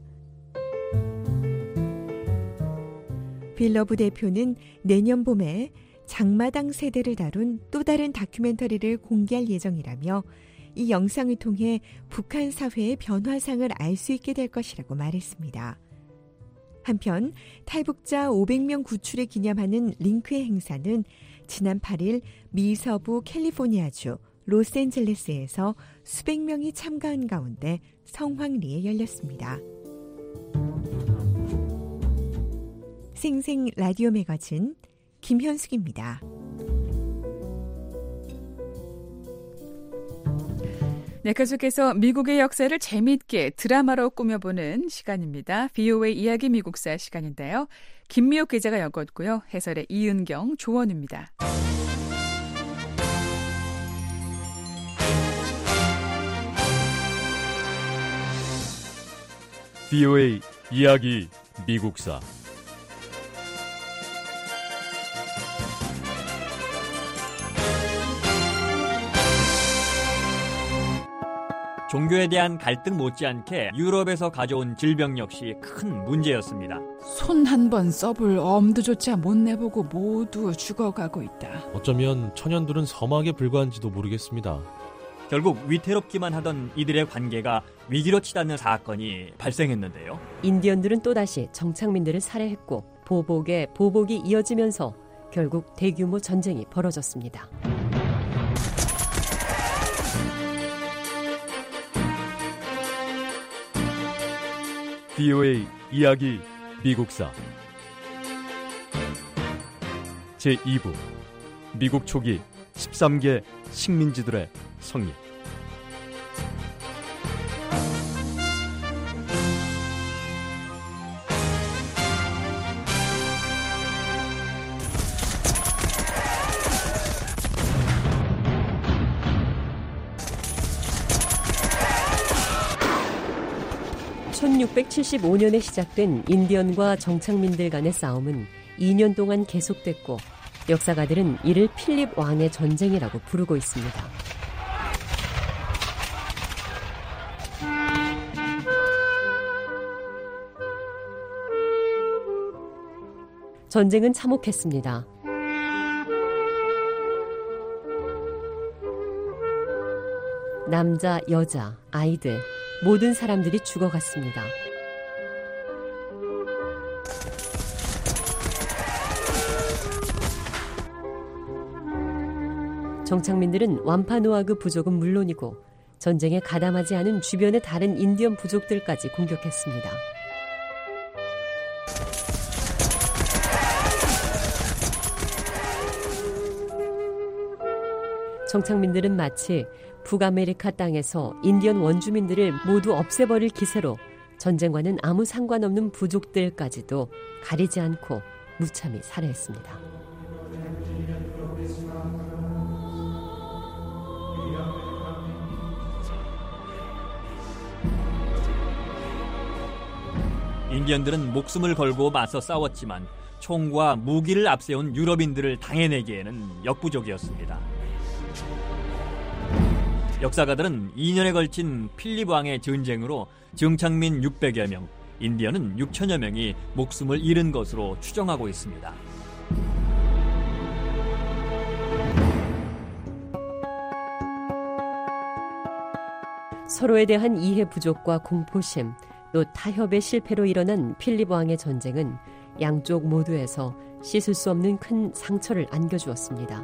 빌러브 대표는 내년 봄에 장마당 세대를 다룬 또 다른 다큐멘터리를 공개할 예정이라며 이 영상을 통해 북한 사회의 변화상을 알 수 있게 될 것이라고 말했습니다. 한편 탈북자 500명 구출을 기념하는 링크의 행사는 지난 8일 미 서부 캘리포니아주 로스앤젤레스에서 수백 명이 참가한 가운데 성황리에 열렸습니다. 생생 라디오 매거진 김현숙입니다. 네, 계속해서 미국의 역사를 재미있게 드라마로 꾸며보는 시간입니다. VOA 이야기 미국사 시간인데요. 김미옥 기자가 엮었고요. 해설의 이은경, 조원입니다. VOA 이야기 미국사. 종교에 대한 갈등 못지않게 유럽에서 가져온 질병 역시 큰 문제였습니다. 손 한 번 써볼 엄두조차 못 내보고 모두 죽어가고 있다. 어쩌면 천연들은 서막에 불과한지도 모르겠습니다. 결국 위태롭기만 하던 이들의 관계가 위기로 치닫는 사건이 발생했는데요. 인디언들은 또다시 정착민들을 살해했고 보복에 보복이 이어지면서 결국 대규모 전쟁이 벌어졌습니다. VOA 이야기 미국사 제2부 미국 초기 13개 식민지들의 성립. (1675년에) 시작된 인디언과 정착민들 간의 싸움은 2년 동안 계속됐고 역사가들은 이를 필립 왕의 전쟁이라고 부르고 있습니다. 전쟁은 참혹했습니다. 남자, 여자, 아이들 모든 사람들이 죽어갔습니다. 정착민들은 완파노아그 부족은 물론이고 전쟁에 가담하지 않은 주변의 다른 인디언 부족들까지 공격했습니다. 정착민들은 마치 북아메리카 땅에서 인디언 원주민들을 모두 없애버릴 기세로 전쟁과는 아무 상관없는 부족들까지도 가리지 않고 무참히 살해했습니다. 인디언들은 목숨을 걸고 맞서 싸웠지만 총과 무기를 앞세운 유럽인들을 당해내기에는 역부족이었습니다. 역사가들은 2년에 걸친 필립 왕의 전쟁으로 정착민 600여 명, 인디언은 6천여 명이 목숨을 잃은 것으로 추정하고 있습니다. 서로에 대한 이해 부족과 공포심, 또 타협의 실패로 일어난 필립 왕의 전쟁은 양쪽 모두에서 씻을 수 없는 큰 상처를 안겨주었습니다.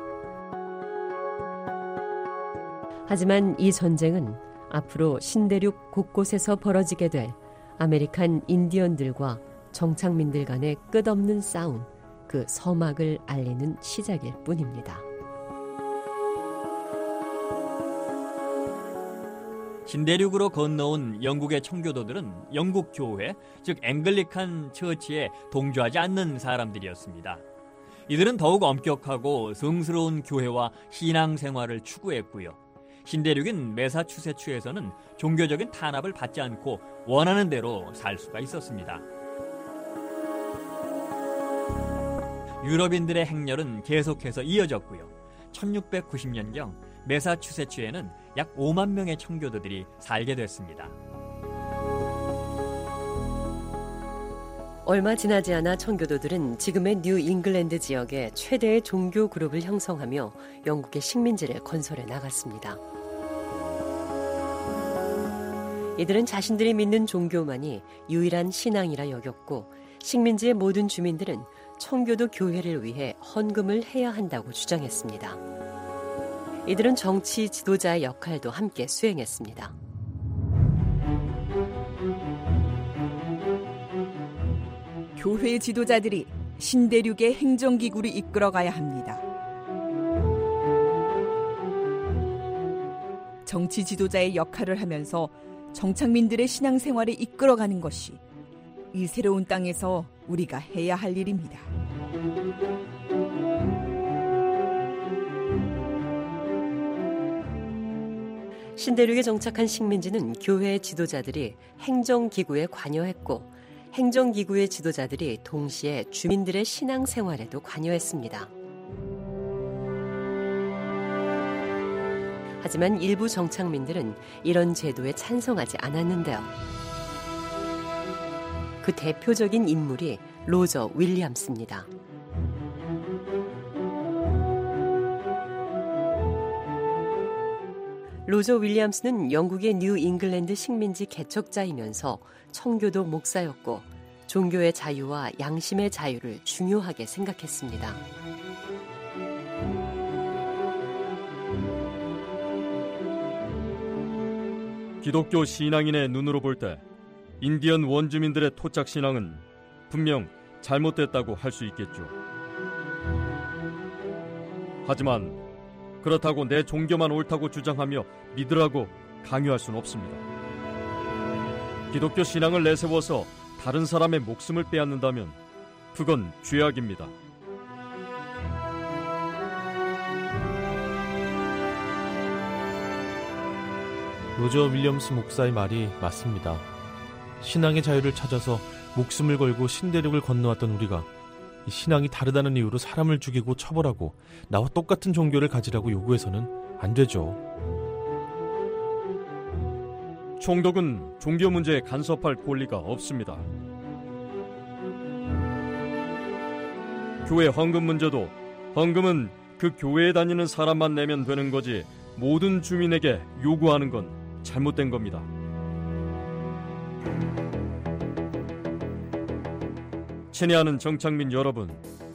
하지만 이 전쟁은 앞으로 신대륙 곳곳에서 벌어지게 될 아메리칸 인디언들과 정착민들 간의 끝없는 싸움, 그 서막을 알리는 시작일 뿐입니다. 신대륙으로 건너온 영국의 청교도들은 영국 교회, 즉 앵글리칸 처치에 동조하지 않는 사람들이었습니다. 이들은 더욱 엄격하고 성스러운 교회와 신앙생활을 추구했고요. 신대륙인 매사추세츠에서는 종교적인 탄압을 받지 않고 원하는 대로 살 수가 있었습니다. 유럽인들의 행렬은 계속해서 이어졌고요. 1690년경 매사추세츠에는 약 5만 명의 청교도들이 살게 됐습니다. 얼마 지나지 않아 청교도들은 지금의 뉴 잉글랜드 지역의 최대의 종교 그룹을 형성하며 영국의 식민지를 건설해 나갔습니다. 이들은 자신들이 믿는 종교만이 유일한 신앙이라 여겼고 식민지의 모든 주민들은 청교도 교회를 위해 헌금을 해야 한다고 주장했습니다. 이들은 정치 지도자의 역할도 함께 수행했습니다. 교회 지도자들이 신대륙의 행정기구를 이끌어가야 합니다. 정치 지도자의 역할을 하면서 정착민들의 신앙생활을 이끌어가는 것이 이 새로운 땅에서 우리가 해야 할 일입니다. 신대륙에 정착한 식민지는 교회의 지도자들이 행정기구에 관여했고 행정기구의 지도자들이 동시에 주민들의 신앙생활에도 관여했습니다. 하지만 일부 정착민들은 이런 제도에 찬성하지 않았는데요. 그 대표적인 인물이 로저 윌리엄스입니다. 로저 윌리엄스는 영국의 뉴 잉글랜드 식민지 개척자이면서 청교도 목사였고 종교의 자유와 양심의 자유를 중요하게 생각했습니다. 기독교 신앙인의 눈으로 볼 때 인디언 원주민들의 토착 신앙은 분명 잘못됐다고 할 수 있겠죠. 하지만 그렇다고 내 종교만 옳다고 주장하며 믿으라고 강요할 수는 없습니다. 기독교 신앙을 내세워서 다른 사람의 목숨을 빼앗는다면 그건 죄악입니다. 로저 윌리엄스 목사의 말이 맞습니다. 신앙의 자유를 찾아서 목숨을 걸고 신대륙을 건너왔던 우리가 신앙이 다르다는 이유로 사람을 죽이고 처벌하고 나와 똑같은 종교를 가지라고 요구해서는 안 되죠. 총독은 종교 문제에 간섭할 권리가 없습니다. 교회 헌금 문제도 헌금은 그 교회에 다니는 사람만 내면 되는 거지 모든 주민에게 요구하는 건 잘못된 겁니다. 친애하는 정착민 여러분,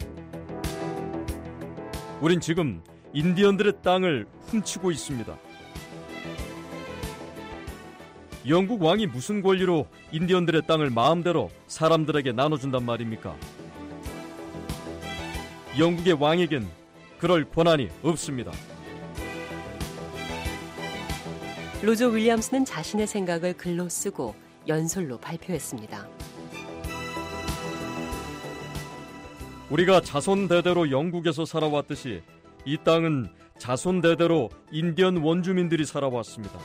우린 지금 인디언들의 땅을 훔치고 있습니다. 영국 왕이 무슨 권리로 인디언들의 땅을 마음대로 사람들에게 나눠준단 말입니까? 영국의 왕에겐 그럴 권한이 없습니다. 로저 윌리엄스는 자신의 생각을 글로 쓰고 연설로 발표했습니다. 우리가 자손 대대로 영국에서 살아왔듯이 이 땅은 자손 대대로 인디언 원주민들이 살아왔습니다.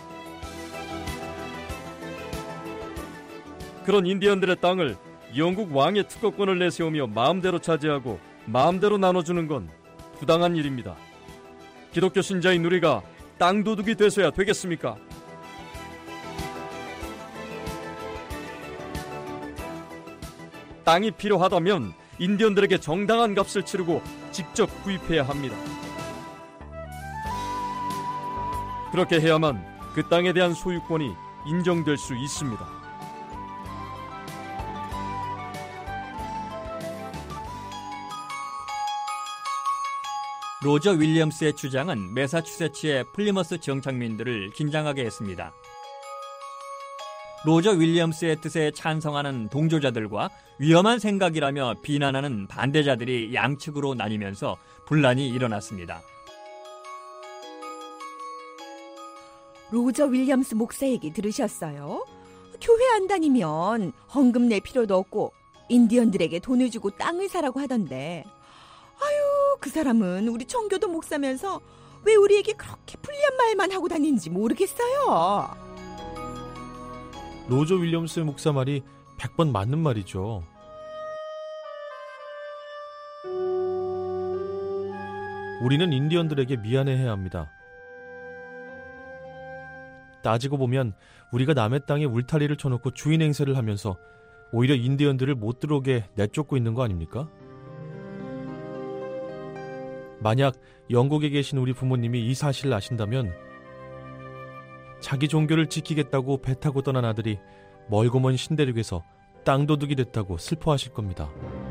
그런 인디언들의 땅을 영국 왕의 특허권을 내세우며 마음대로 차지하고 마음대로 나눠주는 건 부당한 일입니다. 기독교 신자인 우리가 땅 도둑이 돼서야 되겠습니까? 땅이 필요하다면 인디언들에게 정당한 값을 치르고 직접 구입해야 합니다. 그렇게 해야만 그 땅에 대한 소유권이 인정될 수 있습니다. 로저 윌리엄스의 주장은 매사추세츠의 플리머스 정착민들을 긴장하게 했습니다. 로저 윌리엄스의 뜻에 찬성하는 동조자들과 위험한 생각이라며 비난하는 반대자들이 양측으로 나뉘면서 분란이 일어났습니다. 로저 윌리엄스 목사 얘기 들으셨어요? 교회 안 다니면 헌금 낼 필요도 없고 인디언들에게 돈을 주고 땅을 사라고 하던데, 아유, 그 사람은 우리 청교도 목사면서 왜 우리에게 그렇게 불리한 말만 하고 다니는지 모르겠어요. 로저 윌리엄스 목사 말이 100번 맞는 말이죠. 우리는 인디언들에게 미안해해야 합니다. 따지고 보면 우리가 남의 땅에 울타리를 쳐놓고 주인 행세를 하면서 오히려 인디언들을 못 들어오게 내쫓고 있는 거 아닙니까? 만약 영국에 계신 우리 부모님이 이 사실을 아신다면 자기 종교를 지키겠다고 배 타고 떠난 아들이 멀고 먼 신대륙에서 땅도둑이 됐다고 슬퍼하실 겁니다.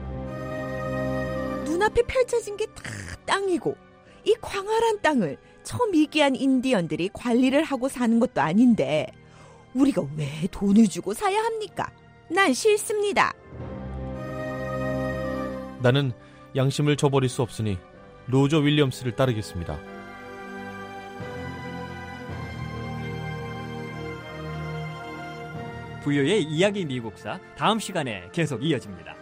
눈앞에 펼쳐진 게 다 땅이고 이 광활한 땅을 처미기한 인디언들이 관리를 하고 사는 것도 아닌데 우리가 왜 돈을 주고 사야 합니까? 난 싫습니다. 나는 양심을 저버릴 수 없으니 로저 윌리엄스를 따르겠습니다. 부요의 이야기 미국사, 다음 시간에 계속 이어집니다.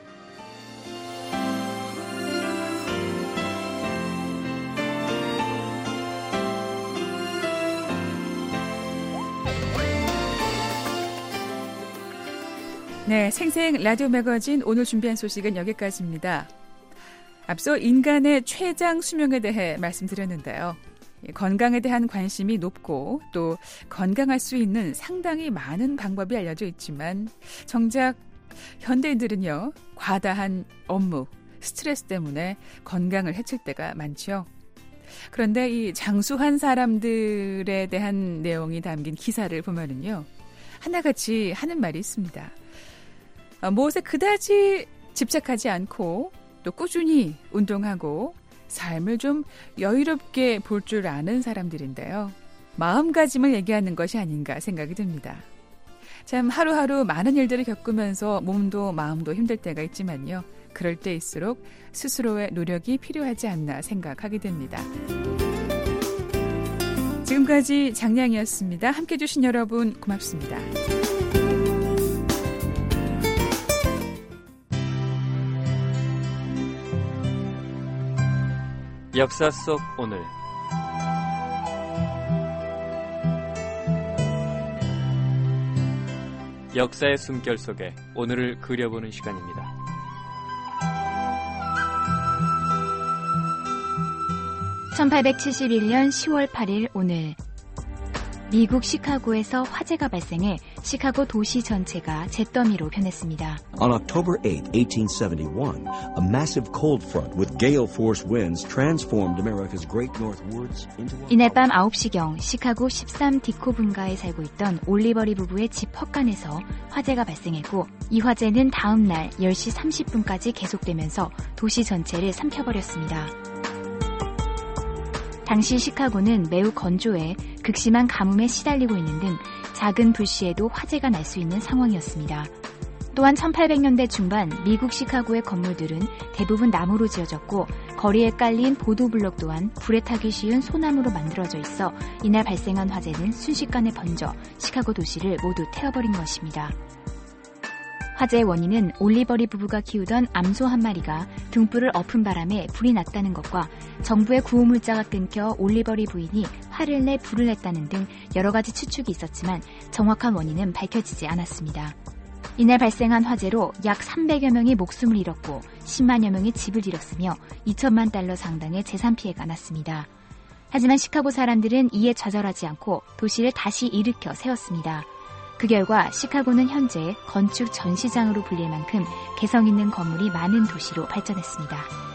네, 생생 라디오 매거진 오늘 준비한 소식은 여기까지입니다. 앞서 인간의 최장 수명에 대해 말씀드렸는데요. 건강에 대한 관심이 높고 또 건강할 수 있는 상당히 많은 방법이 알려져 있지만 정작 현대인들은요, 과다한 업무, 스트레스 때문에 건강을 해칠 때가 많죠. 그런데 이 장수한 사람들에 대한 내용이 담긴 기사를 보면은요, 하나같이 하는 말이 있습니다. 무엇에 그다지 집착하지 않고 또 꾸준히 운동하고 삶을 좀 여유롭게 볼 줄 아는 사람들인데요. 마음가짐을 얘기하는 것이 아닌가 생각이 듭니다. 참 하루하루 많은 일들을 겪으면서 몸도 마음도 힘들 때가 있지만요. 그럴 때일수록 스스로의 노력이 필요하지 않나 생각하게 됩니다. 지금까지 장량이었습니다. 함께해 주신 여러분 고맙습니다. 역사 속 오늘 역사의 숨결 속에 오늘을 그려보는 시간입니다. (1871년 10월 8일) 오늘 미국 시카고에서 화재가 발생해 시카고 도시 전체가 잿더미로 변했습니다. On October 8, 1871, a massive cold front with gale-force winds transformed America's Great North Woods into a... 이날 밤 9시경 시카고 13디코 분가에 살고 있던 올리버리 부부의 집 헛간에서 화재가 발생했고 이 화재는 다음 날 10시 30분까지 계속되면서 도시 전체를 삼켜버렸습니다. 당시 시카고는 매우 건조해 극심한 가뭄에 시달리고 있는 등 작은 불씨에도 화재가 날 수 있는 상황이었습니다. 또한 1800년대 중반 미국 시카고의 건물들은 대부분 나무로 지어졌고 거리에 깔린 보도블록 또한 불에 타기 쉬운 소나무로 만들어져 있어 이날 발생한 화재는 순식간에 번져 시카고 도시를 모두 태워버린 것입니다. 화재의 원인은 올리버리 부부가 키우던 암소 한 마리가 등불을 엎은 바람에 불이 났다는 것과 정부의 구호물자가 끊겨 올리버리 부인이 화를 내 불을 냈다는 등 여러 가지 추측이 있었지만 정확한 원인은 밝혀지지 않았습니다. 이날 발생한 화재로 약 300여 명이 목숨을 잃었고 10만여 명이 집을 잃었으며 2천만 달러 상당의 재산 피해가 났습니다. 하지만 시카고 사람들은 이에 좌절하지 않고 도시를 다시 일으켜 세웠습니다. 그 결과 시카고는 현재 건축 전시장으로 불릴 만큼 개성 있는 건물이 많은 도시로 발전했습니다.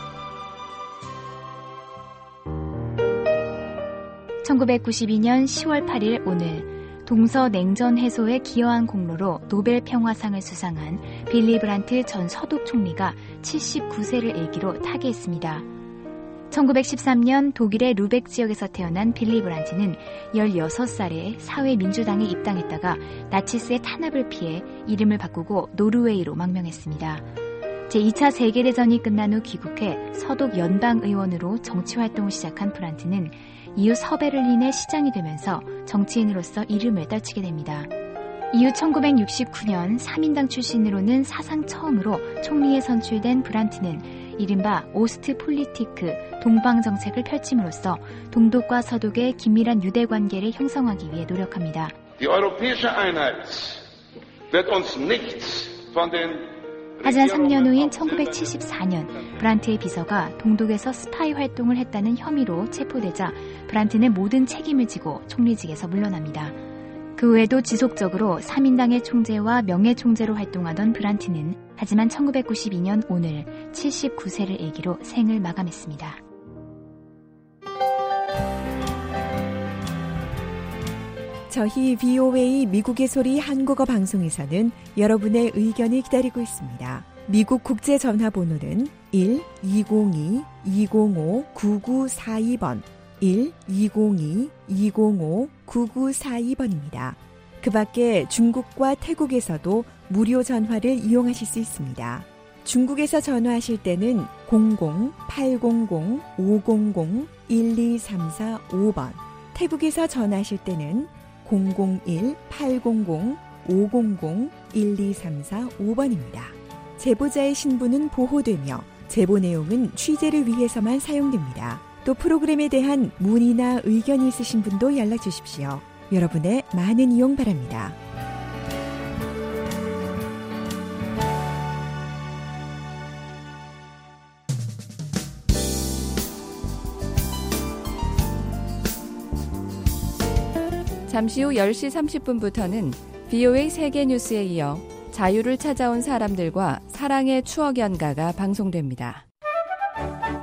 1992년 10월 8일 오늘 동서냉전 해소에 기여한 공로로 노벨 평화상을 수상한 빌리 브란트 전 서독 총리가 79세를 일기로 타계했습니다. 1913년 독일의 루벡 지역에서 태어난 빌리 브란트는 16살에 사회민주당에 입당했다가 나치스의 탄압을 피해 이름을 바꾸고 노르웨이로 망명했습니다. 제2차 세계대전이 끝난 후 귀국해 서독 연방의원으로 정치활동을 시작한 브란트는 이후 서베를린의 시장이 되면서 정치인으로서 이름을 떨치게 됩니다. 이후 1969년 3인당 출신으로는 사상 처음으로 총리에 선출된 브란트는 이른바 오스트폴리티크 동방정책을 펼침으로써 동독과 서독의 긴밀한 유대관계를 형성하기 위해 노력합니다. 하지만 3년 후인 1974년 브란트의 비서가 동독에서 스파이 활동을 했다는 혐의로 체포되자 브란트는 모든 책임을 지고 총리직에서 물러납니다. 그 외에도 지속적으로 3인당의 총재와 명예총재로 활동하던 브란트는 하지만 1992년 오늘 79세를 일기로 생을 마감했습니다. 저희 VOA 미국의 소리 한국어 방송에서는 여러분의 의견을 기다리고 있습니다. 미국 국제전화번호는 1-202-205-9942번 1-202-205-9942번입니다. 그 밖에 중국과 태국에서도 무료 전화를 이용하실 수 있습니다. 중국에서 전화하실 때는 00-800-500-1234-5번, 태국에서 전화하실 때는 001-800-500-1234-5번입니다. 제보자의 신분은 보호되며 제보 내용은 취재를 위해서만 사용됩니다. 또 프로그램에 대한 문의나 의견이 있으신 분도 연락 주십시오. 여러분의 많은 이용 바랍니다. 잠시 후 10시 30분부터는 VOA 세계 뉴스에 이어 자유를 찾아온 사람들과 사랑의 추억 연가가 방송됩니다.